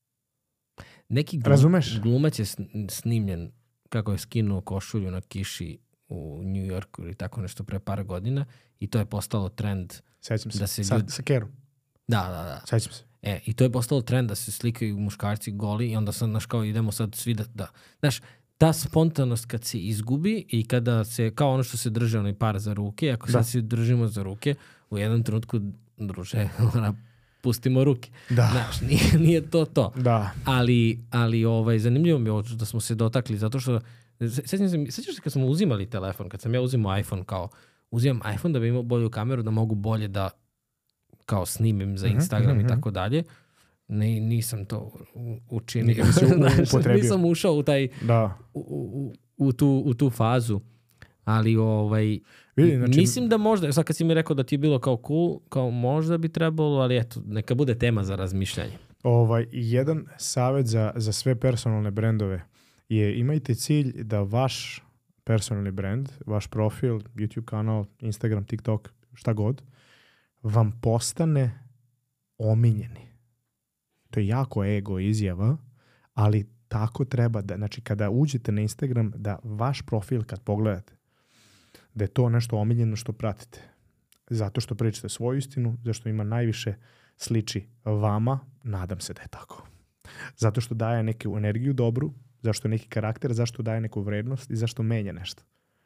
Neki glum, Razumeš? glumac je snimljen kako je skinuo košulju na kiši u New Yorku ili tako nešto pre par godina i to je postalo trend. Sećam se, da se sa, ljudi... sa kerom. Da, da, da. Sećam se. E, i to je postalo trend da se slikaju muškarci goli i onda sad, znaš, kao idemo sad svi da, da. Znaš, ta spontanost kad se izgubi i kada se, kao ono što se drže onaj par za ruke, ako sad da. se držimo za ruke, u jednom trenutku, druže, pustimo ruke. Da. Znaš, nije, nije to to. Da. Ali, ali ovaj, zanimljivo mi je ovo da smo se dotakli, zato što, sećam se, sećaš se kad smo uzimali telefon, kad sam ja uzimao iPhone, kao, uzimam iPhone da bi imao bolju kameru, da mogu bolje da kao snimim za Instagram mm-hmm. i tako dalje. Ne, nisam to učinio. Znaš, nisam ušao u taj da. u, u, u, tu, u tu fazu. Ali ovaj Vidi, znači, mislim da možda, sad kad si mi rekao da ti je bilo kao cool, kao možda bi trebalo, ali eto, neka bude tema za razmišljanje. Ovaj, jedan savjet za, za sve personalne brendove je imajte cilj da vaš personalni brand, vaš profil, YouTube kanal, Instagram, TikTok, šta god, vam postane omiljeni. To je jako ego izjava, ali tako treba da, znači kada uđete na Instagram, da vaš profil kad pogledate, da je to nešto omiljeno što pratite. Zato što pričate svoju istinu, zašto ima najviše sliči vama, nadam se da je tako. Zato što daje neku energiju dobru, zašto neki karakter, zašto daje neku vrednost i zašto menja nešto.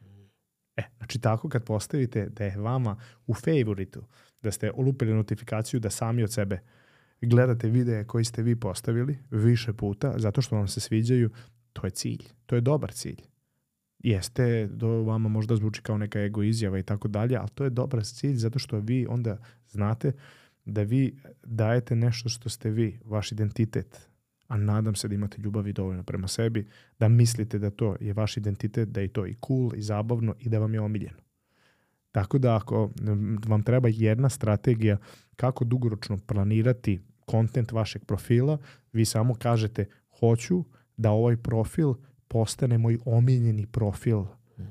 E, znači tako kad postavite da je vama u favoritu, da ste ulupili notifikaciju da sami od sebe gledate videe koji ste vi postavili više puta, zato što vam se sviđaju, to je cilj. To je dobar cilj. Jeste, do vama možda zvuči kao neka ego izjava i tako dalje, ali to je dobar cilj zato što vi onda znate da vi dajete nešto što ste vi, vaš identitet. A nadam se da imate ljubavi dovoljno prema sebi, da mislite da to je vaš identitet, da je to i cool i zabavno i da vam je omiljeno. Tako da ako vam treba jedna strategija kako dugoročno planirati kontent vašeg profila, vi samo kažete hoću da ovaj profil postane moj omiljeni profil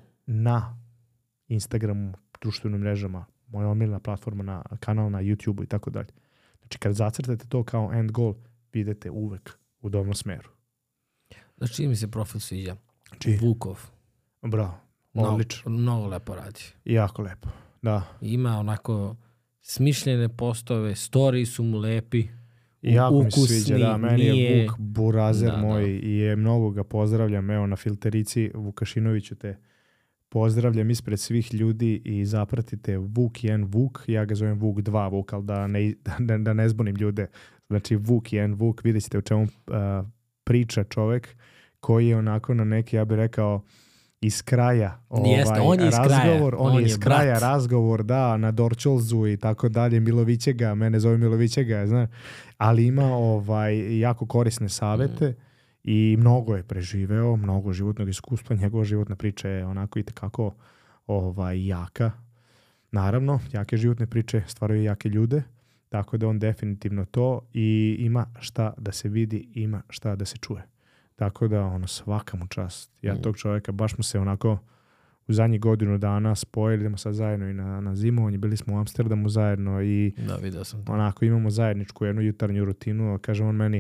na Instagramu, društvenim mrežama, moja omiljena platforma, na kanal na YouTubeu i tako dalje. Znači kad zacrtate to kao end goal, idete uvek u dobrom smeru. Znači čiji mi se profil sviđa? Čiji? Vukov. Bravo, odlično. Mnogo, mnogo lepo radi. Jako lepo, da. Ima onako smišljene postove, storiji su mu lepi, jako ukusni. Mi se sviđa, da, meni nije... je Vuk burazer da, moj da. i je mnogo ga pozdravljam, evo na Filterici Vukašinoviću te pozdravljam ispred svih ljudi i zapratite Vuk jedan Vuk, ja ga zovem Vuk dva Vuk, ali da ne, da, da ne zbunim ljude, znači Vuk jedan Vuk, vidjet ćete u čemu uh, priča čovek koji je onako na neki, ja bih rekao, iz kraja ovaj, Jeste, on je iz razgovor, kraja. on, on je iz kraja brat. razgovor, da, na Dorčolzu i tako dalje, Milovićega, mene zove Milovićega, znaš, ali ima ovaj, jako korisne savete mm. i mnogo je preživeo, mnogo životnog iskustva, njegova životna priča je onako i tekako ovaj, jaka. Naravno, jake životne priče stvaraju jake ljude, tako da on definitivno to i ima šta da se vidi, ima šta da se čuje. Tako da, ono, svaka mu čast. Ja mm. tog čovjeka, baš smo se onako u zadnjih godinu dana spojili, idemo sad zajedno i na, na zimovanje, bili smo u Amsterdamu zajedno i da, vidio sam to. Onako imamo zajedničku jednu jutarnju rutinu, a kaže on meni,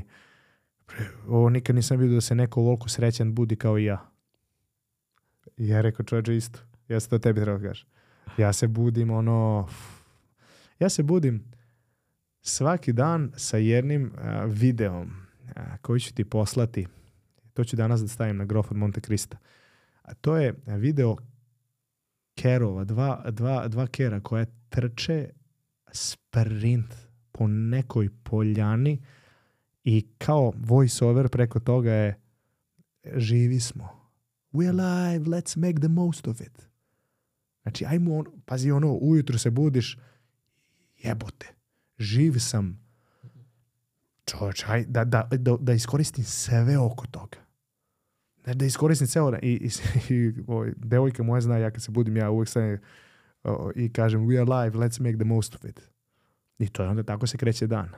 ovo nikad nisam vidio da se neko ovoliko srećan budi kao i ja. I ja rekao, čovječe, isto. Ja se to tebi treba kažem. Ja se budim, ono, ja se budim svaki dan sa jednim uh, videom uh, koji ću ti poslati. To ću danas da stavim na Grof od Monte Krista. A to je video kerova, dva, dva, dva kera koje trče sprint po nekoj poljani i kao voice over preko toga je živi smo. We alive, let's make the most of it. Znači, ajmo, on, pazi ono, ujutru se budiš, jebote, živ sam. Čovječ, aj, da, da, da, da iskoristim sve oko toga. Da, da iskoristim sve ono. I, i, i oj, devojka moja zna, ja kad se budim, ja uvijek sam o, i kažem, we are live, let's make the most of it. I to je onda tako se kreće dan.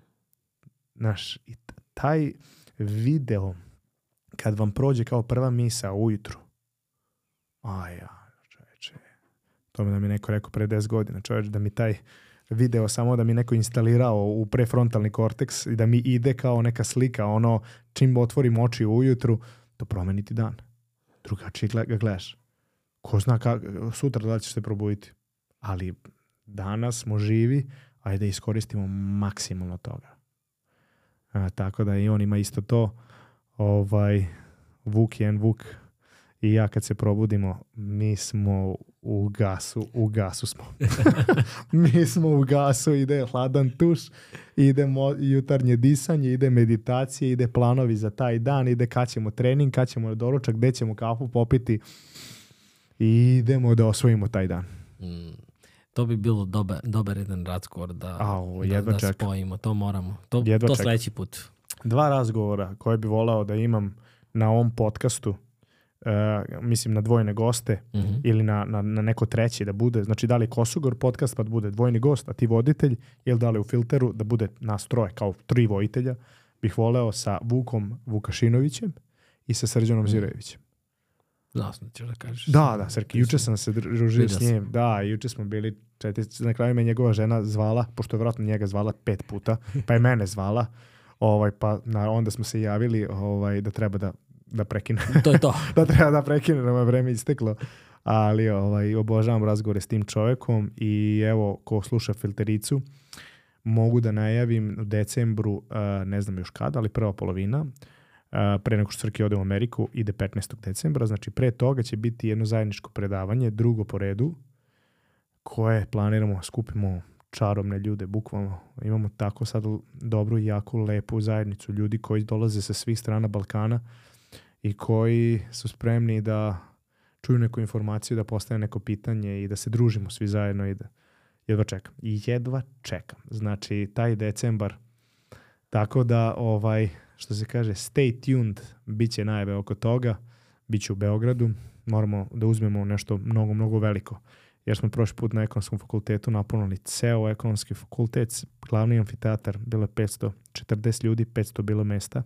Znaš, i taj video, kad vam prođe kao prva misa ujutru, A ja, čoveče. To mi da mi neko rekao pre deset godina, čoveče, da mi taj video samo da mi neko instalirao u prefrontalni korteks i da mi ide kao neka slika, ono, čim otvorim oči ujutru, to promeni ti dan. Drugačije ga gledaš. Ko zna kako, sutra da ćeš se probuditi. Ali danas smo živi, ajde iskoristimo maksimalno toga. A, tako da i on ima isto to. Ovaj, Vuk je en Vuk i ja kad se probudimo, mi smo u gasu, u gasu smo. Mi smo u gasu, ide hladan tuš, ide mo- jutarnje disanje, ide meditacije, ide planovi za taj dan, ide kad ćemo trening, kad ćemo doručak, gde ćemo kafu popiti i idemo da osvojimo taj dan. Mm. To bi bilo dobar, dobar jedan razgovor da, Au, da, da čekam. spojimo. To moramo. To, Jedva to čekam. sledeći put. Dva razgovora koje bi volao da imam na ovom podcastu, uh, mislim na dvojne goste Mm-hmm. ili na, na, na neko treći da bude, znači da li Kosogor podcast pa da bude dvojni gost, a ti voditelj, ili da li u Filteru da bude nas troje kao tri vojitelja, bih voleo sa Vukom Vukašinovićem i sa Srđanom Zirojevićem. Znao sam da ćeš da kažeš. Da, da, Srki, juče sam se družio Vidio s njim. Da, juče smo bili četiri, na kraju me njegova žena zvala, pošto je vjerojatno njega zvala pet puta, pa je mene zvala, ovaj, pa na, onda smo se javili ovaj, da treba da, da prekine. To je to. da treba da prekine, nama je vreme isteklo. Ali ovaj, obožavam razgovore s tim čovekom i evo, ko sluša Filtericu, mogu da najavim u decembru, uh, ne znam još kada, ali prva polovina, uh, pre nego što Srki ode u Ameriku, ide petnaestog decembra, znači pre toga će biti jedno zajedničko predavanje, drugo po redu, koje planiramo, skupimo čarobne ljude, bukvalno. Imamo tako sad dobru i jako lepu zajednicu ljudi koji dolaze sa svih strana Balkana i koji su spremni da čuju neku informaciju, da postane neko pitanje i da se družimo svi zajedno i da jedva čekam. I jedva čekam. Znači, taj decembar. Tako da, ovaj, što se kaže, stay tuned, bit će najave oko toga, bit će u Beogradu. Moramo da uzmemo nešto mnogo, mnogo veliko. Jer smo prošli put na ekonomskom fakultetu napunili ceo ekonomski fakultet, glavni amfiteatar, bilo je petsto četrdeset ljudi, petsto bilo mesta.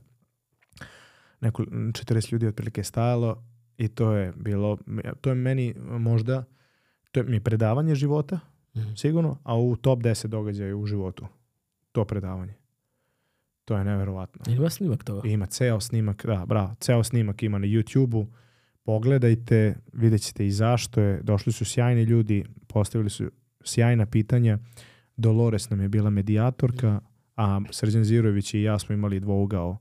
Neko četrdeset ljudi otprilike je stajalo i to je bilo, to je meni možda, to je mi predavanje života, mm. sigurno, a u top deset događaja u životu. To predavanje. To je neverovatno. Ima snimak toga? Ima ceo snimak, da, bravo, ceo snimak ima na YouTube-u. Pogledajte, vidjet ćete i zašto je. Došli su sjajni ljudi, postavili su sjajna pitanja. Dolores nam je bila medijatorka, a Srđan Zirojević i ja smo imali dvougao.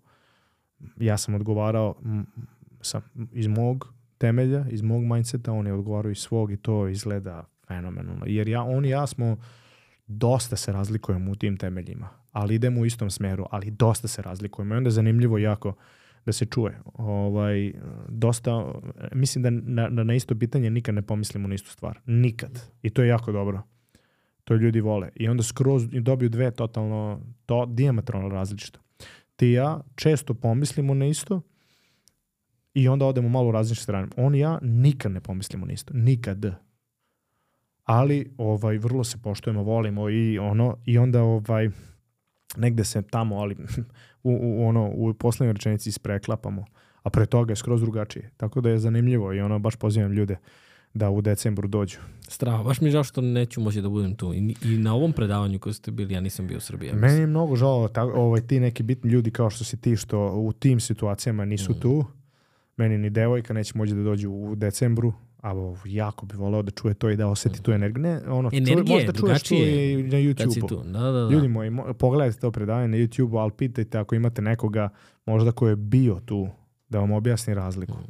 Ja sam odgovarao sam iz mog temelja, iz mog mindseta, on je odgovarao iz svog i to izgleda fenomenalno. Jer ja, on i ja smo dosta se razlikujemo u tim temeljima, ali idemo u istom smeru, ali dosta se razlikujemo. I onda je zanimljivo jako da se čuje. Ovaj, dosta, mislim da na, na isto pitanje nikad ne pomislimo na istu stvar. Nikad. I to je jako dobro. To ljudi vole. I onda skroz dobiju dve totalno, to dijametralno različito. Ti i ja često pomislimo na isto i onda odemo malo u različite strane. On i ja nikad ne pomislimo na isto. Nikad. Ali ovaj, vrlo se poštujemo, volimo i ono, i onda ovaj, negde se tamo, ali u, u, ono, u poslednjoj rečenici ispreklapamo. A pre toga je skroz drugačije. Tako da je zanimljivo i ono, baš pozivam ljude da u decembru dođu. Strava, baš mi je žao što neću moći da budem tu. I, i na ovom predavanju koje ste bili, ja nisam bio u Srbiji. Ja Meni je mnogo žao, ta, ovaj, ti neki bitni ljudi kao što si ti, što u tim situacijama nisu mm. tu. Meni ni devojka neće moći da dođu u decembru, ali jako bi voleo da čuje to i da osjeti mm. tu energiju. Ne, ono, Energije, čuje, možda čuješ tu i na YouTube-u. Da, da, da. Ljudi moji, pogledajte to predavanje na YouTube-u, ali pitajte ako imate nekoga možda ko je bio tu da vam objasni razliku. Mm.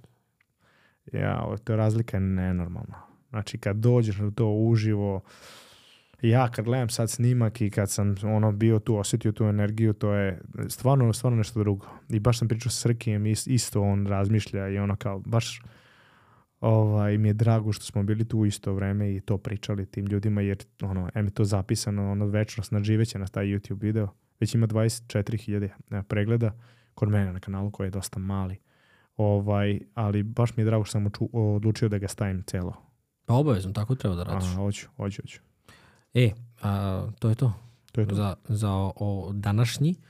Ja, to razlika je nenormalna. Znači, kad dođeš na to uživo, ja kad gledam sad snimak i kad sam ono bio tu, osjetio tu energiju, to je stvarno, stvarno nešto drugo. I baš sam pričao s Srkijem, isto on razmišlja i ono kao, baš ovaj, mi je drago što smo bili tu u isto vreme i to pričali tim ljudima, jer ono, em je to zapisano, ono, večnost nadživeće na taj YouTube video. Već ima dvadeset četiri hiljade pregleda kod mene na kanalu koji je dosta mali. Ovaj, ali baš mi je drago što sam uču, odlučio da ga stavim celo. Pa obavezno, tako treba da radiš. A, hoću, hoću, hoću. E, a, to je to. To je to. Za, za o, o današnji.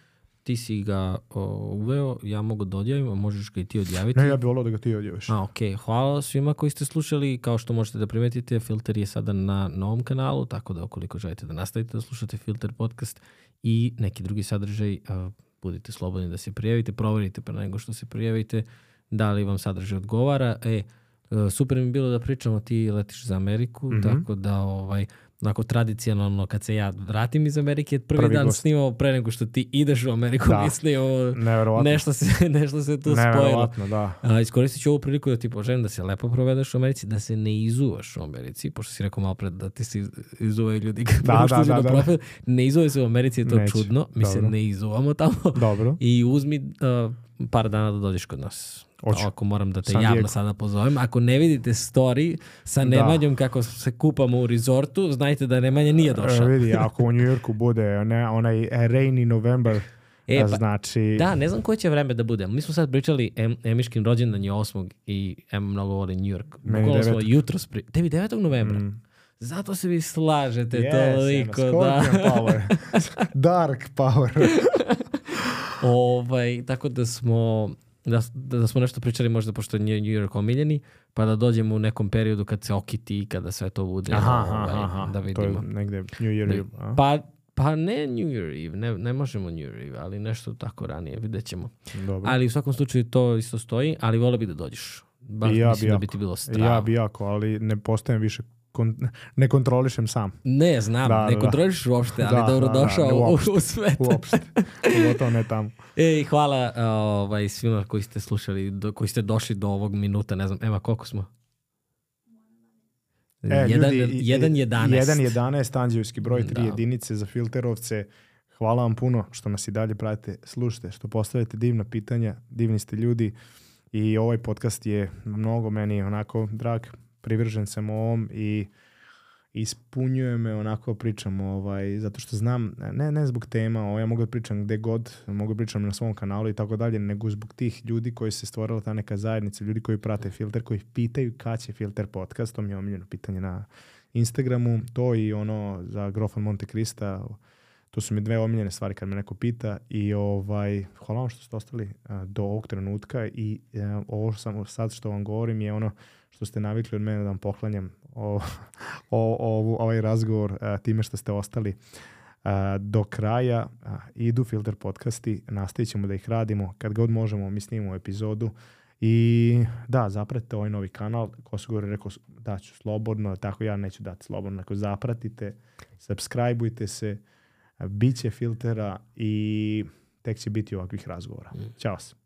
ti si ga o, uveo, ja mogu da odjavim, a možeš ga i ti odjaviti. Ne, ja bih volao da ga ti odjaviš. A, ok. Hvala svima koji ste slušali. Kao što možete da primetite, Filter je sada na novom kanalu, tako da ukoliko želite da nastavite da slušate Filter podcast i neki drugi sadržaj, a, budite slobodni da se prijavite, proverite pre nego što se prijavite, da li vam sadržaj odgovara. E, super mi bilo da pričamo, ti letiš za Ameriku, mm-hmm. tako da ovaj, onako tradicionalno kad se ja vratim iz Amerike, prvi, prvi dan gost. Snimao pre nego što ti ideš u Ameriku, da. Mislim, nešto se, nešto se tu spojilo. Da. A, iskoristit ću ovu priliku da ti poželim da se lepo provedeš u Americi, da se ne izuvaš u Americi, pošto si rekao malo pred da ti se izuvaju ljudi da, da, da, da. Profil. Ne izuvaj se u Americi, je to Neći. Čudno. Mi Dobro. Se ne izuvamo tamo. Dobro. I uzmi uh, par dana da dođeš kod nas. Oću. Ako moram da te San javno Diego. Sada pozovem. Ako ne vidite story sa Nemanjom da. Kako se kupamo u resortu, znajte da Nemanja nije došao. E, vidi, ako u New Yorku bude ne, onaj rainy November, e, pa, znači... Da, ne znam koje će vreme da bude. Mi smo sad pričali, em, Emiškin rođendan je osmog i Ema mnogo voli New York. Bukvalno smo jutros pri... Tebi devetog novembra. Mm. Zato se vi slažete yes, toliko. Da. Power. Dark power. ovaj, tako da smo... Da, da smo nešto pričali možda pošto je New York omiljeni, pa da dođemo u nekom periodu kad se okiti i kada sve to bude. Aha, ovaj, aha, da vidimo. To je negde New Year Eve. Pa, pa ne New Year Eve, ne, ne možemo New Year Eve, ali nešto tako ranije, vidjet ćemo. Dobro. Ali u svakom slučaju to isto stoji, ali volio bi da dođeš. Baš ja mislim bi da bi ti bilo strano. Ja bi jako, ali ne postajem više Kon, ne kontrolišem sam. Ne, znam, da, ne da, kontroliš uopšte, ali da, dobro da, došao da, uopšte, u svet. Uopšte, pogotovo ne tamo. Ej, hvala ovaj, svima koji ste slušali, do, koji ste došli do ovog minuta, ne znam, Ema, koliko smo? E, jedan, ljudi, jedan jedanaest. jedan jedanaest, anđelski broj, tri da. jedinice za filterovce. Hvala vam puno što nas i dalje pratite, slušajte, što postavljate divna pitanja, divni ste ljudi i ovaj podcast je mnogo meni onako drag. Privržen sam ovom i ispunjuje me onako pričam ovaj, zato što znam, ne, ne zbog tema, ovaj, ja mogu da pričam gde god, mogu da pričam na svom kanalu i tako dalje, nego zbog tih ljudi koji se stvorila ta neka zajednica, ljudi koji prate Filter, koji pitaju kad će Filter podcast, to mi je omiljeno pitanje na Instagramu, to i ono za Grofan Monte Krista, to su mi dve omiljene stvari kad me neko pita i ovaj, hvala vam što ste ostali a, do ovog trenutka i a, ovo sam sad što vam govorim je ono što ste navikli od mene da vam poklanjam o, o, o, ovaj razgovor a, time što ste ostali a, do kraja. A, idu Filter podcasti, nastavit ćemo da ih radimo. Kad god možemo, mi snimamo epizodu. I da, zapratite ovaj novi kanal. Ko su gore rekao da ću slobodno, tako ja neću dati slobodno. Ako zapratite, subscribeujte se, biće Filtera i tek će biti ovakvih razgovora. Ćao se.